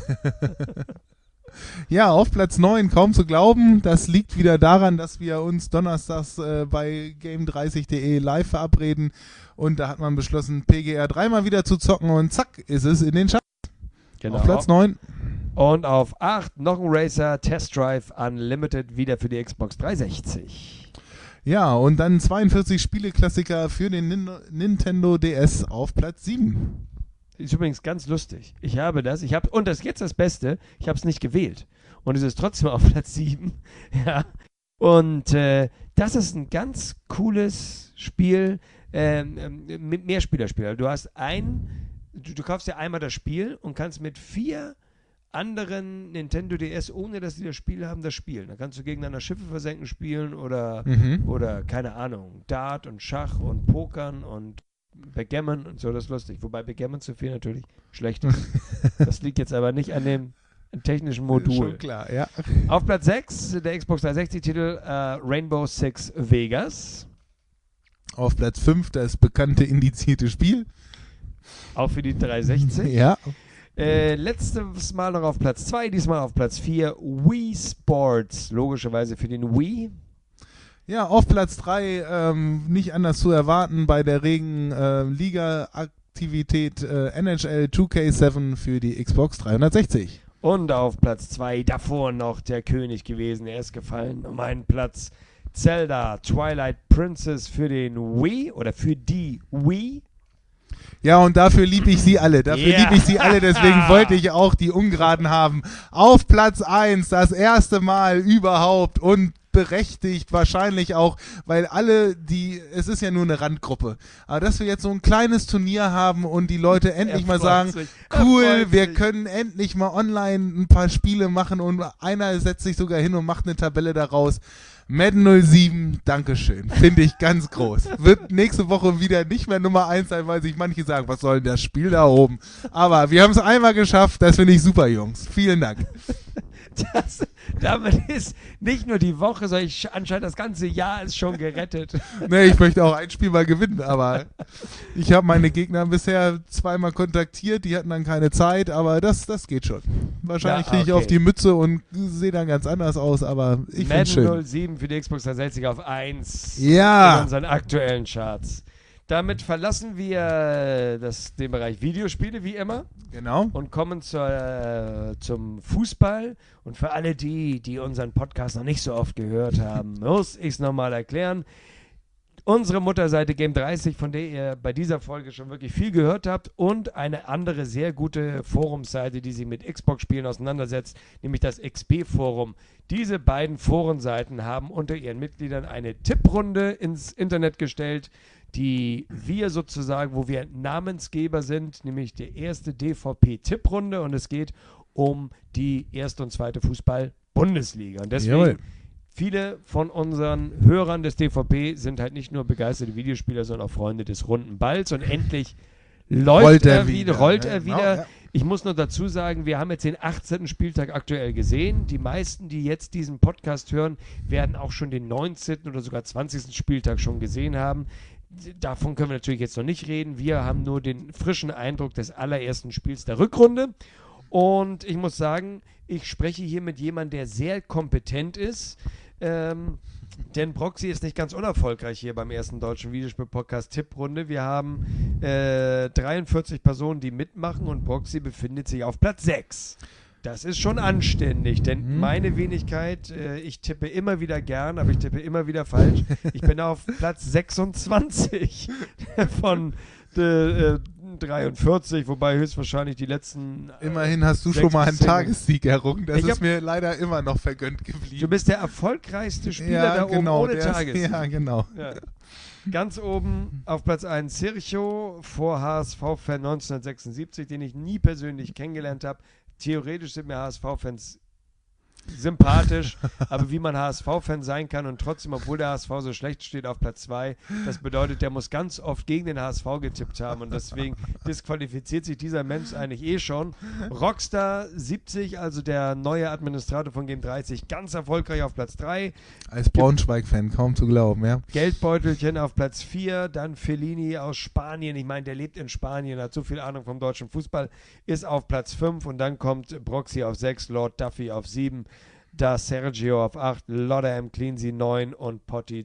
Ja, auf Platz 9, kaum zu glauben. Das liegt wieder daran, dass wir uns donnerstags bei game30.de live verabreden. Und da hat man beschlossen, PGR 3 mal wieder zu zocken. Und zack, ist es in den Charts. Genau. Auf Platz 9. Und auf 8 noch ein Racer, Test Drive Unlimited, wieder für die Xbox 360. Ja, und dann 42 Spieleklassiker für den Nintendo DS auf Platz 7. Ist übrigens ganz lustig. Und das ist jetzt das Beste, ich habe es nicht gewählt. Und es ist trotzdem auf Platz 7. Ja. Und das ist ein ganz cooles Spiel, mit Mehrspielerspiel. Du kaufst dir einmal das Spiel und kannst mit 4 anderen Nintendo DS, ohne dass die das Spiel haben, das spielen. Da kannst du gegeneinander Schiffe versenken spielen oder keine Ahnung, Dart und Schach und Pokern und Backgammon und so, das ist lustig. Wobei Backgammon zu viel natürlich schlecht ist. Das liegt jetzt aber nicht an dem technischen Modul. Schon klar, ja. Auf Platz 6 der Xbox 360-Titel Rainbow Six Vegas. Auf Platz 5 das bekannte indizierte Spiel. Auch für die 360. Ja. Letztes Mal noch auf Platz 2, diesmal auf Platz 4 Wii Sports, logischerweise für den Wii. Ja, auf Platz 3, nicht anders zu erwarten, bei der regen Liga-Aktivität NHL 2K7 für die Xbox 360. Und auf Platz 2 davor noch der König gewesen, er ist gefallen um einen Platz. Zelda Twilight Princess für den Wii oder für die Wii. Ja, und dafür liebe ich sie alle. Deswegen wollte ich auch die Ungeraden haben. Auf Platz 1, das erste Mal überhaupt und berechtigt wahrscheinlich auch, weil es ist ja nur eine Randgruppe, aber dass wir jetzt so ein kleines Turnier haben und die Leute endlich mal sagen, cool, wir können endlich mal online ein paar Spiele machen und einer setzt sich sogar hin und macht eine Tabelle daraus. Madden 07, Dankeschön. Finde ich ganz groß. Wird nächste Woche wieder nicht mehr Nummer 1 sein, weil sich manche sagen, was soll denn das Spiel da oben? Aber wir haben es einmal geschafft, das finde ich super, Jungs. Vielen Dank. Damit ist nicht nur die Woche, sondern anscheinend das ganze Jahr ist schon gerettet. Nee, ich möchte auch ein Spiel mal gewinnen, aber ich habe meine Gegner bisher zweimal kontaktiert, die hatten dann keine Zeit, aber das geht schon. Wahrscheinlich kriege ich auf die Mütze und sehe dann ganz anders aus, aber ich finde es schön. Madden 07 für die Xbox 360 auf 1 in unseren aktuellen Charts. Damit verlassen wir den Bereich Videospiele wie immer. Genau. Und kommen zum Fußball. Und für alle die unseren Podcast noch nicht so oft gehört haben, muss ich es nochmal erklären. Unsere Mutterseite Game 30, von der ihr bei dieser Folge schon wirklich viel gehört habt, und eine andere sehr gute Forumsseite, die sich mit Xbox-Spielen auseinandersetzt, nämlich das XP-Forum. Diese beiden Forenseiten haben unter ihren Mitgliedern eine Tipprunde ins Internet gestellt, die wir sozusagen, wo wir Namensgeber sind, nämlich die erste DVP-Tipprunde, und es geht um die erste und zweite Fußball-Bundesliga. Und deswegen, viele von unseren Hörern des DVP sind halt nicht nur begeisterte Videospieler, sondern auch Freunde des runden Balls, und endlich rollt er wieder. Ich muss noch dazu sagen, wir haben jetzt den 18. Spieltag aktuell gesehen. Die meisten, die jetzt diesen Podcast hören, werden auch schon den 19. oder sogar 20. Spieltag schon gesehen haben. Davon können wir natürlich jetzt noch nicht reden. Wir haben nur den frischen Eindruck des allerersten Spiels der Rückrunde. Und ich muss sagen, ich spreche hier mit jemandem, der sehr kompetent ist. Denn Broxy ist nicht ganz unerfolgreich hier beim ersten deutschen Videospiel-Podcast Tipprunde. Wir haben 43 Personen, die mitmachen und Broxy befindet sich auf Platz 6. Das ist schon anständig, denn meine Wenigkeit, ich tippe immer wieder gern, aber ich tippe immer wieder falsch. Ich bin auf Platz 26 von 43, wobei höchstwahrscheinlich die letzten... Immerhin hast du schon mal einen Tagessieg errungen. Das ist mir leider immer noch vergönnt geblieben. Du bist der erfolgreichste Spieler da oben ohne Tagessieg. Ja, genau. Ja. Ganz oben auf Platz 1 Sergio, vor HSV-Fan 1976, den ich nie persönlich kennengelernt habe. Theoretisch sind mir HSV-Fans sympathisch, aber wie man HSV-Fan sein kann und trotzdem, obwohl der HSV so schlecht steht, auf Platz 2, das bedeutet, der muss ganz oft gegen den HSV getippt haben und deswegen disqualifiziert sich dieser Mensch eigentlich eh schon. Rockstar 70, also der neue Administrator von Game 30, ganz erfolgreich auf Platz 3. Als Braunschweig-Fan, kaum zu glauben, ja. Geldbeutelchen auf Platz 4, dann Fellini aus Spanien, ich meine, der lebt in Spanien, hat so viel Ahnung vom deutschen Fußball, ist auf Platz 5 und dann kommt Broxy auf 6, Lord Duffy auf 7, da Sergio auf 8, Lodder M. Cleansey 9 und Potti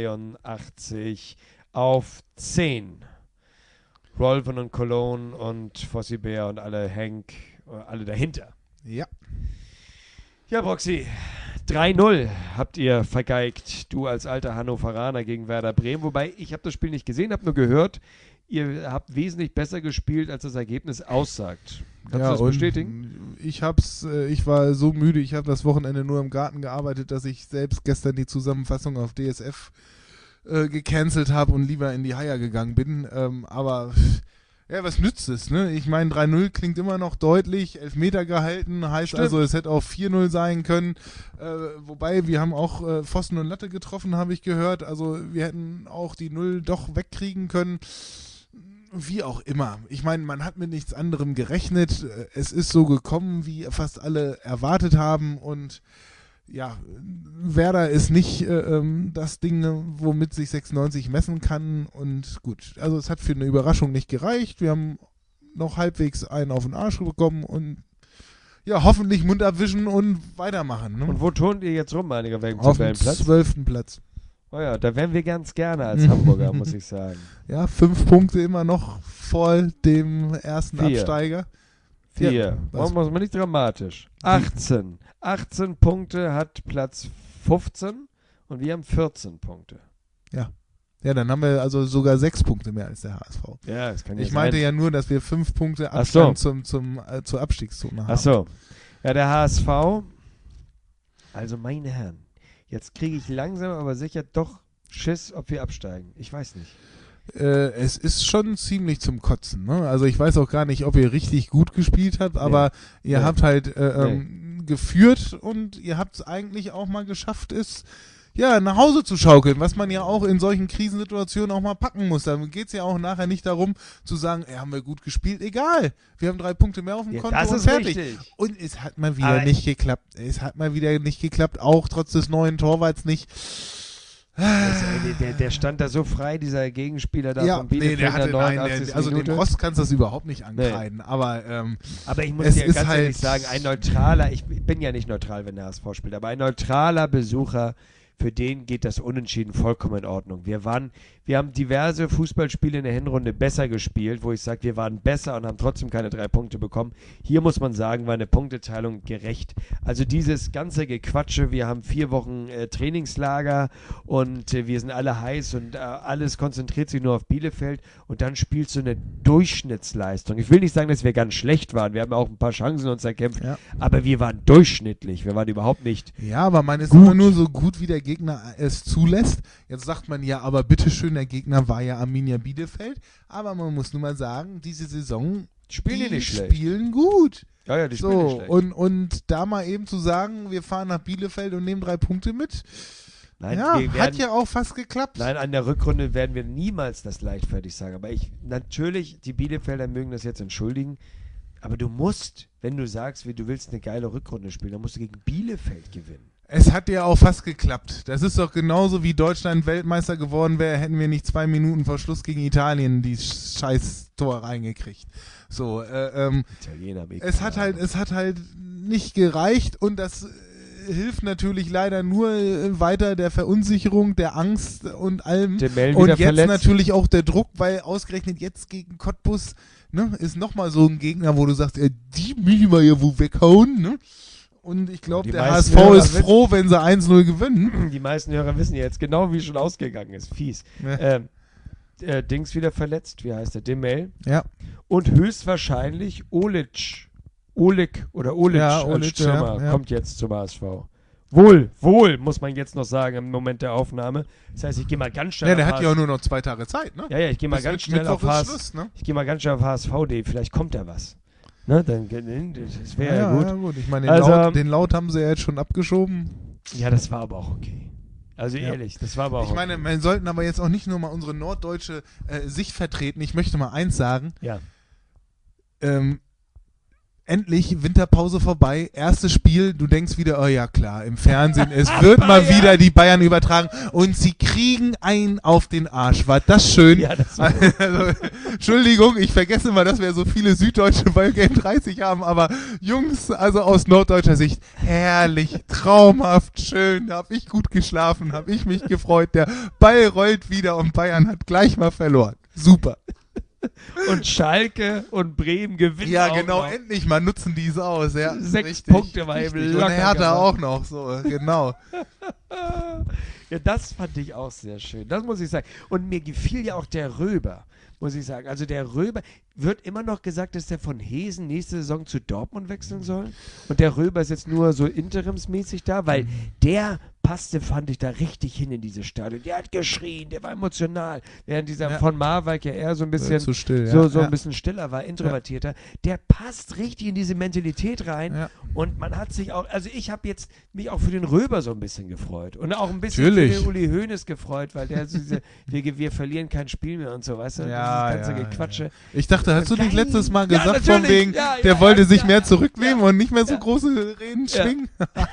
82 auf 10. Rolven und Cologne und Fossi Bär und alle Henk, alle dahinter. Ja. Ja, Broxy, 3-0 habt ihr vergeigt, du als alter Hannoveraner gegen Werder Bremen. Wobei, ich habe das Spiel nicht gesehen, habe nur gehört, ihr habt wesentlich besser gespielt, als das Ergebnis aussagt. Kannst du das bestätigen? Ich war so müde, ich habe das Wochenende nur im Garten gearbeitet, dass ich selbst gestern die Zusammenfassung auf DSF gecancelt habe und lieber in die Haier gegangen bin. Aber ja, was nützt es, ne? Ich meine, 3-0 klingt immer noch deutlich, Elfmeter gehalten, heißt Stimmt. also, es hätte auch 4-0 sein können. Wobei, wir haben auch Pfosten und Latte getroffen, habe ich gehört. Also wir hätten auch die 0 doch wegkriegen können. Wie auch immer. Ich meine, man hat mit nichts anderem gerechnet. Es ist so gekommen, wie fast alle erwartet haben. Und ja, Werder ist nicht das Ding, womit sich 96 messen kann. Und gut, also es hat für eine Überraschung nicht gereicht. Wir haben noch halbwegs einen auf den Arsch bekommen und ja, hoffentlich Mund abwischen und weitermachen. Ne? Und wo turnt ihr jetzt rum, einiger wegen Auf dem Tabellenplatz? 12. Platz. Oh ja, da wären wir ganz gerne als Hamburger, muss ich sagen. Ja, 5 Punkte immer noch vor dem ersten 4. Absteiger. 4. Ja, Warum muss man nicht dramatisch? 18. 18 Punkte hat Platz 15 und wir haben 14 Punkte. Ja, dann haben wir also sogar 6 Punkte mehr als der HSV. Ja, das kann ja Ich sein. meinte ja nur, dass wir 5 Punkte Abstand zur Abstiegszone haben. Ach so. Ja, der HSV, also meine Herren, jetzt kriege ich langsam aber sicher doch Schiss, ob wir absteigen. Ich weiß nicht. Es ist schon ziemlich zum Kotzen. Ne? Also ich weiß auch gar nicht, ob ihr richtig gut gespielt habt, aber ihr habt halt geführt und ihr habt es eigentlich auch mal geschafft, es nach Hause zu schaukeln, was man ja auch in solchen Krisensituationen auch mal packen muss. Da geht es ja auch nachher nicht darum zu sagen, haben wir gut gespielt, egal. Wir haben 3 Punkte mehr auf dem Konto das und ist fertig. richtig. Und es hat mal wieder nicht geklappt. Auch trotz des neuen Torwarts nicht. Der stand da so frei, dieser Gegenspieler da von Bielefeld. Der hatte, also Minute. dem Rost kannst du das überhaupt nicht ankreiden. Nee. Aber ich muss dir ganz ehrlich sagen, ein neutraler, ich bin ja nicht neutral, wenn der HSV spielt, aber ein neutraler Besucher, für den geht das Unentschieden vollkommen in Ordnung. Wir haben diverse Fußballspiele in der Hinrunde besser gespielt, wo ich sage, wir waren besser und haben trotzdem keine 3 Punkte bekommen. Hier muss man sagen, war eine Punkteteilung gerecht. Also dieses ganze Gequatsche, wir haben 4 Wochen Trainingslager und wir sind alle heiß und alles konzentriert sich nur auf Bielefeld und dann spielst du eine Durchschnittsleistung. Ich will nicht sagen, dass wir ganz schlecht waren. Wir haben auch ein paar Chancen uns erkämpft, aber wir waren durchschnittlich. Wir waren überhaupt nicht aber man ist immer nur so gut, wie der Gegner es zulässt. Jetzt sagt man ja, aber bitteschön, der Gegner war ja Arminia Bielefeld. Aber man muss nur mal sagen, diese Saison spielen gut. Ja, die spielen nicht schlecht. Und da mal eben zu sagen, wir fahren nach Bielefeld und nehmen 3 Punkte mit. Nein, hat ja auch fast geklappt. Nein, an der Rückrunde werden wir niemals das leichtfertig sagen. Aber natürlich, die Bielefelder mögen das jetzt entschuldigen, Aber du musst, wenn du sagst, du willst eine geile Rückrunde spielen, dann musst du gegen Bielefeld gewinnen. Es hat ja auch fast geklappt. Das ist doch genauso, wie Deutschland Weltmeister geworden wäre, hätten wir nicht 2 Minuten vor Schluss gegen Italien die scheiß Tor reingekriegt. So, es hat halt nicht gereicht und das hilft natürlich leider nur weiter der Verunsicherung, der Angst und allem. Und jetzt verletzt. Natürlich auch der Druck, weil ausgerechnet jetzt gegen Cottbus, ne, ist nochmal so ein Gegner, wo du sagst, die müssen wir ja wohl weghauen, ne? Und ich glaube, der HSV ist froh, wenn sie 1-0 gewinnen. Die meisten Hörer wissen ja jetzt genau, wie es schon ausgegangen ist. Fies. Ja. Dings wieder verletzt, wie heißt der? Demel. Ja. Und höchstwahrscheinlich Olic als Stürmer kommt jetzt zum HSV. Wohl, muss man jetzt noch sagen im Moment der Aufnahme. Das heißt, ich gehe mal ganz schnell auf der hat ja auch nur noch 2 Tage Zeit, ne? Ja, ich gehe mal ganz schnell auf HSV.de, vielleicht kommt da was. Ne, das wäre ja gut. Ja, gut. Ich meine, den Laut haben sie ja jetzt schon abgeschoben. Ja, das war aber auch okay. Also ehrlich, das war aber auch okay. Ich meine, wir sollten aber jetzt auch nicht nur mal unsere norddeutsche Sicht vertreten. Ich möchte mal eins sagen. Ja. Endlich, Winterpause vorbei, erstes Spiel, du denkst wieder, oh ja klar, im Fernsehen, es wird mal wieder die Bayern übertragen und sie kriegen einen auf den Arsch. War das schön? Ja, das war also, Entschuldigung, ich vergesse mal, dass wir so viele Süddeutsche bei Game 30 haben, aber Jungs, also aus norddeutscher Sicht, herrlich, traumhaft, schön, hab ich gut geschlafen, hab ich mich gefreut, der Ball rollt wieder und Bayern hat gleich mal verloren. Super. Und Schalke und Bremen gewinnen. Ja, genau, noch. Endlich mal nutzen die es aus. Ja, 6 richtig, Punkte war eben locker. Und Hertha auch noch, so, genau. Ja, das fand ich auch sehr schön. Das muss ich sagen. Und mir gefiel ja auch der Röber, muss ich sagen. Also der Röber, wird immer noch gesagt, dass der von Heesen nächste Saison zu Dortmund wechseln soll. Und der Röber ist jetzt nur so interimsmäßig da, weil der passte, fand ich, da richtig hin in dieses Stadion. Der hat geschrien, der war emotional. Während dieser von Marwijk ja eher so ein bisschen zu still, ein bisschen stiller war, introvertierter. Ja. Der passt richtig in diese Mentalität rein. Ja. Und man hat sich auch, also ich habe jetzt mich auch für den Röber so ein bisschen gefreut. Und auch ein bisschen für den Uli Hoeneß gefreut, weil der so diese, wir verlieren kein Spiel mehr und so, weißt du? Ja, das ganze Gequatsche. Ja. Ich dachte, hast du nicht letztes Mal gesagt, von wegen, der wollte sich mehr zurücknehmen und nicht mehr so große Reden schwingen?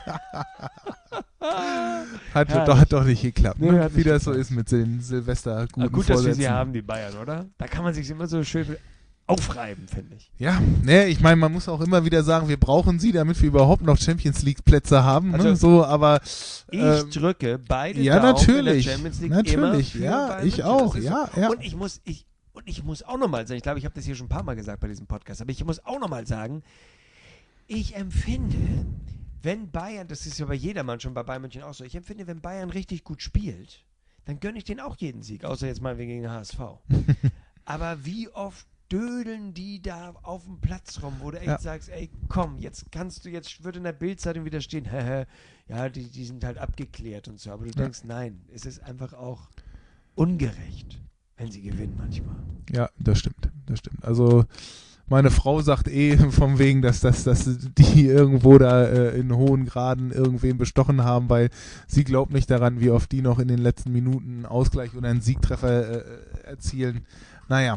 Hat doch nicht geklappt, ne? Wie das so ist mit den Silvester-guten gut, dass wir sie haben, die Bayern, oder? Da kann man sich immer so schön aufreiben, finde ich. Ja, ne, ich meine, man muss auch immer wieder sagen, wir brauchen sie, damit wir überhaupt noch Champions-League-Plätze haben, also, ne? So, aber ich drücke beide Daumen in natürlich, der Champions League natürlich, immer ja, ich auch, ja. Und ich muss auch nochmal sagen, ich glaube, ich habe das hier schon ein paar Mal gesagt bei diesem Podcast, aber ich muss auch nochmal sagen, ich empfinde, wenn Bayern, das ist ja bei jedermann schon bei Bayern München auch so, ich empfinde, wenn Bayern richtig gut spielt, dann gönne ich denen auch jeden Sieg, außer jetzt mal gegen den HSV. Aber wie oft dödeln die da auf dem Platz rum, wo du echt sagst, ey, komm, jetzt wird in der Bildzeitung wieder stehen, ja, die sind halt abgeklärt und so, aber du denkst, nein, es ist einfach auch ungerecht, wenn sie gewinnen manchmal. Ja, das stimmt. Also meine Frau sagt von wegen, dass die irgendwo da in hohen Graden irgendwen bestochen haben, weil sie glaubt nicht daran, wie oft die noch in den letzten Minuten einen Ausgleich oder einen Siegtreffer erzielen. Naja.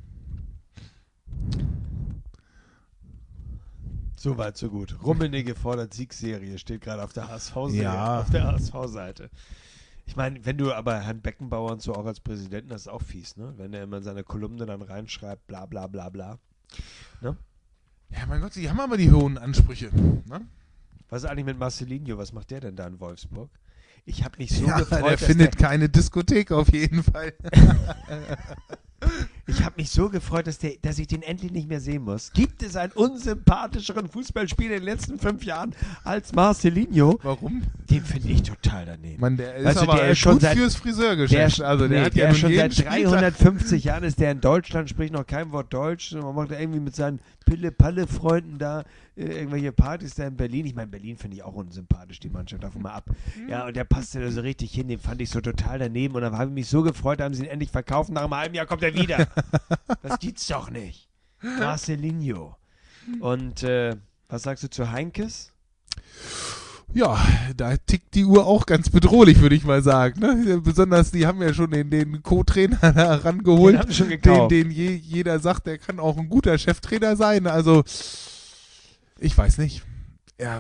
So weit, so gut. Rummenigge fordert Siegserie, steht gerade auf der HSV-Seite. Ja. Auf der HSV-Seite. Ich meine, wenn du aber Herrn Beckenbauer und so auch als Präsidenten, das ist auch fies, ne? Wenn er immer in seine Kolumne dann reinschreibt, bla bla bla bla. Ne? Ja, mein Gott, die haben aber die hohen Ansprüche. Ne? Was ist eigentlich mit Marcelinho? Was macht der denn da in Wolfsburg? Ich habe mich so gefreut. Der findet keine Diskothek auf jeden Fall. Ich habe mich so gefreut, dass ich den endlich nicht mehr sehen muss. Gibt es einen unsympathischeren Fußballspieler in den letzten 5 Jahren als Marcelinho? Warum? Den finde ich total daneben. Mann, der ist aber schon fürs Friseurgeschäft. Der schon seit 350 Jahren ist der in Deutschland, spricht noch kein Wort Deutsch. Man macht irgendwie mit seinen Pille-Palle-Freunden da irgendwelche Partys da in Berlin. Ich meine, Berlin finde ich auch unsympathisch, die Mannschaft, davon mal ab. Ja, und der passte da so richtig hin, den fand ich so total daneben. Und dann habe ich mich so gefreut, da haben sie ihn endlich verkauft. Nach einem halben Jahr kommt er wieder. Das gibt's doch nicht. Marcelinho. Und was sagst du zu Heinkes? Ja, da tickt die Uhr auch ganz bedrohlich, würde ich mal sagen. Ne? Besonders, die haben ja schon den Co-Trainer da rangeholt, Den haben sie schon gekauft. den jeder sagt, der kann auch ein guter Cheftrainer sein. Also, ich weiß nicht. Ja,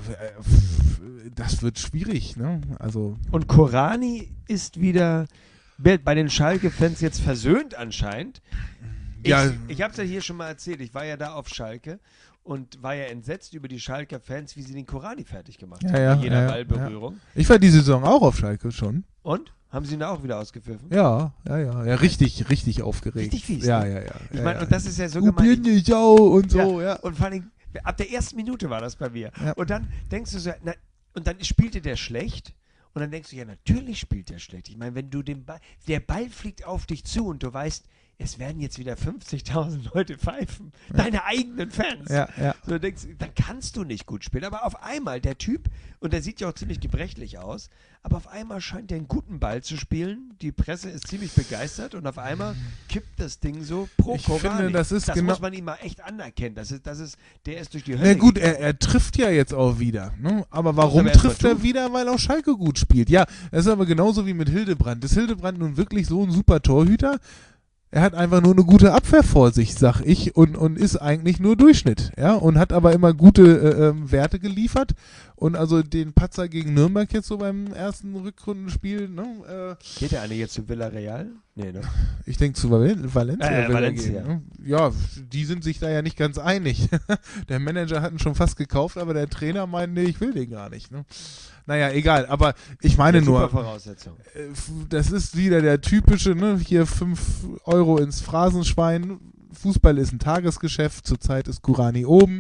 das wird schwierig. Ne? Also, Und Korani ist wieder bei den Schalke-Fans jetzt versöhnt anscheinend. Ich habe es ja hier schon mal erzählt, ich war ja da auf Schalke und war ja entsetzt über die Schalker-Fans, wie sie den Korani fertig gemacht haben, bei jeder Ballberührung. Ja. Ich war diese Saison auch auf Schalke schon. Und? Haben sie ihn auch wieder ausgepfiffen? Ja, richtig aufgeregt. Richtig fies. Ja. Ich meine, und das ist ja so gemein. Und so, ja. Und vor allem, ab der ersten Minute war das bei mir. Ja. Und dann denkst du so, und dann spielte der schlecht. Und dann denkst du, ja, natürlich spielt der schlecht. Ich meine, wenn du der Ball fliegt auf dich zu und du weißt, es werden jetzt wieder 50.000 Leute pfeifen. Ja. Deine eigenen Fans. Ja. So, du denkst, dann kannst du nicht gut spielen. Aber auf einmal, der Typ, und der sieht ja auch ziemlich gebrechlich aus, aber auf einmal scheint er einen guten Ball zu spielen. Die Presse ist ziemlich begeistert und auf einmal kippt das Ding so pro Korani. Ich finde, das muss man ihm mal echt anerkennen. Der ist durch die Hölle. Na gut, er trifft ja jetzt auch wieder. Ne? Aber warum trifft er wieder? Weil auch Schalke gut spielt. Ja, das ist aber genauso wie mit Hildebrand. Ist Hildebrand nun wirklich so ein super Torhüter? Er hat einfach nur eine gute Abwehr vor sich, sag ich, und ist eigentlich nur Durchschnitt, ja, und hat aber immer gute Werte geliefert und also den Patzer gegen Nürnberg jetzt so beim ersten Rückrundenspiel, ne? Geht der eine jetzt zu Villarreal? Nee, ne? Ich denke zu Valencia. Valencia. Gehen, ne? Ja, die sind sich da ja nicht ganz einig. Der Manager hat ihn schon fast gekauft, aber der Trainer meint, nee, ich will den gar nicht, ne? Naja, egal, aber ich meine nur, Voraussetzung. Das ist wieder der typische, ne, hier 5 Euro ins Phrasenschwein, Fußball ist ein Tagesgeschäft, zurzeit ist Korani oben.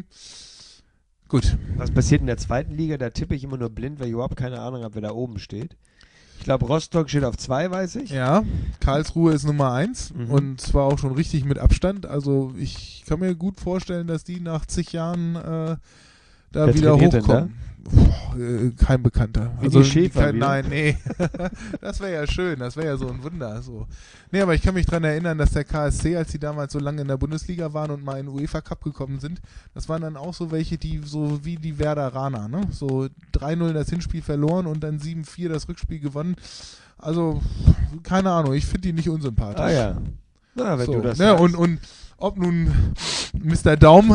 Gut. Was passiert in der zweiten Liga? Da tippe ich immer nur blind, weil ich überhaupt keine Ahnung habe, wer da oben steht. Ich glaube, Rostock steht auf 2, weiß ich. Ja, Karlsruhe ist Nummer 1 und zwar auch schon richtig mit Abstand. Also ich kann mir gut vorstellen, dass die nach zig Jahren da wer wieder hochkommen. Kein Bekannter. Wie die Schäfer nein, nee. Das wäre ja schön, das wäre ja so ein Wunder. So. Nee, aber ich kann mich daran erinnern, dass der KSC, als sie damals so lange in der Bundesliga waren und mal in den UEFA Cup gekommen sind, das waren dann auch so welche, die so wie die Werderaner, ne? So 3-0 das Hinspiel verloren und dann 7-4 das Rückspiel gewonnen. Also, keine Ahnung, ich finde die nicht unsympathisch. Ah ja. Na, wenn so, du das ne? Und ob nun Mr. Daum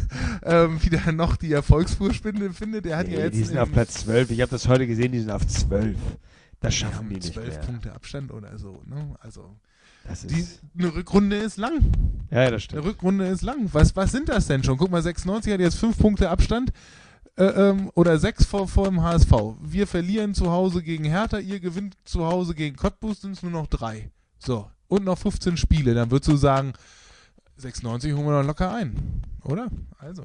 wieder noch die Erfolgsspur findet, der hat ja jetzt... Die sind auf Platz 12. Ich habe das heute gesehen, die sind auf 12. Das schaffen die nicht 12 mehr. Punkte Abstand oder so, ne? Also, das ist eine Rückrunde ist lang. Ja, das stimmt. Eine Rückrunde ist lang. Was sind das denn schon? Guck mal, 96 hat jetzt 5 Punkte Abstand. Oder 6 vor dem HSV. Wir verlieren zu Hause gegen Hertha, ihr gewinnt zu Hause gegen Cottbus, sind es nur noch 3. So, und noch 15 Spiele. Dann würdest du sagen, 96 holen wir noch locker ein, oder? Also.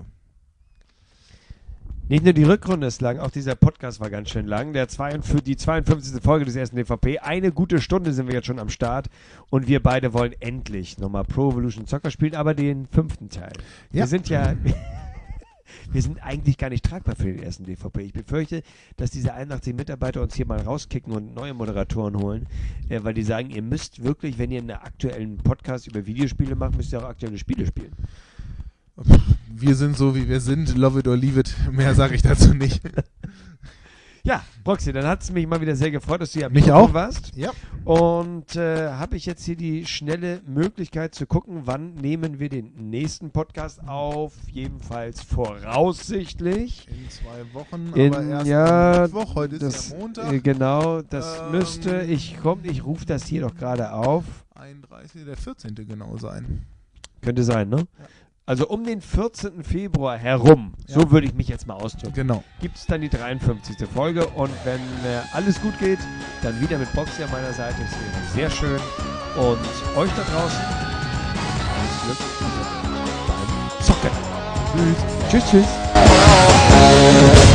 Nicht nur die Rückrunde ist lang, auch dieser Podcast war ganz schön lang. Die 52. Folge des ersten DVP. Eine gute Stunde sind wir jetzt schon am Start und wir beide wollen endlich nochmal Pro Evolution Soccer spielen, aber den 5. Teil. Ja. Wir sind eigentlich gar nicht tragbar für den ersten DVP. Ich befürchte, dass diese 81 Mitarbeiter uns hier mal rauskicken und neue Moderatoren holen, weil die sagen, ihr müsst wirklich, wenn ihr einen aktuellen Podcast über Videospiele macht, müsst ihr auch aktuelle Spiele spielen. Wir sind so, wie wir sind. Love it or leave it. Mehr sage ich dazu nicht. Ja, Proxy, dann hat es mich mal wieder sehr gefreut, dass du hier am mich Mikrofon auch warst. Ja. Und habe ich jetzt hier die schnelle Möglichkeit zu gucken, wann nehmen wir den nächsten Podcast auf? Jedenfalls voraussichtlich. In 2 Wochen, aber erst am Mittwoch. Heute ist ja Montag. Genau, das müsste, ich rufe das hier doch gerade auf. 31. der 14. genau sein. Könnte sein, ne? Ja. Also um den 14. Februar herum, ja. So würde ich mich jetzt mal ausdrücken. Genau. Gibt es dann die 53. Folge und wenn alles gut geht, dann wieder mit Boxy an meiner Seite. Das wäre sehr schön. Und euch da draußen, alles Glück beim Zocken. Tschüss. Tschüss.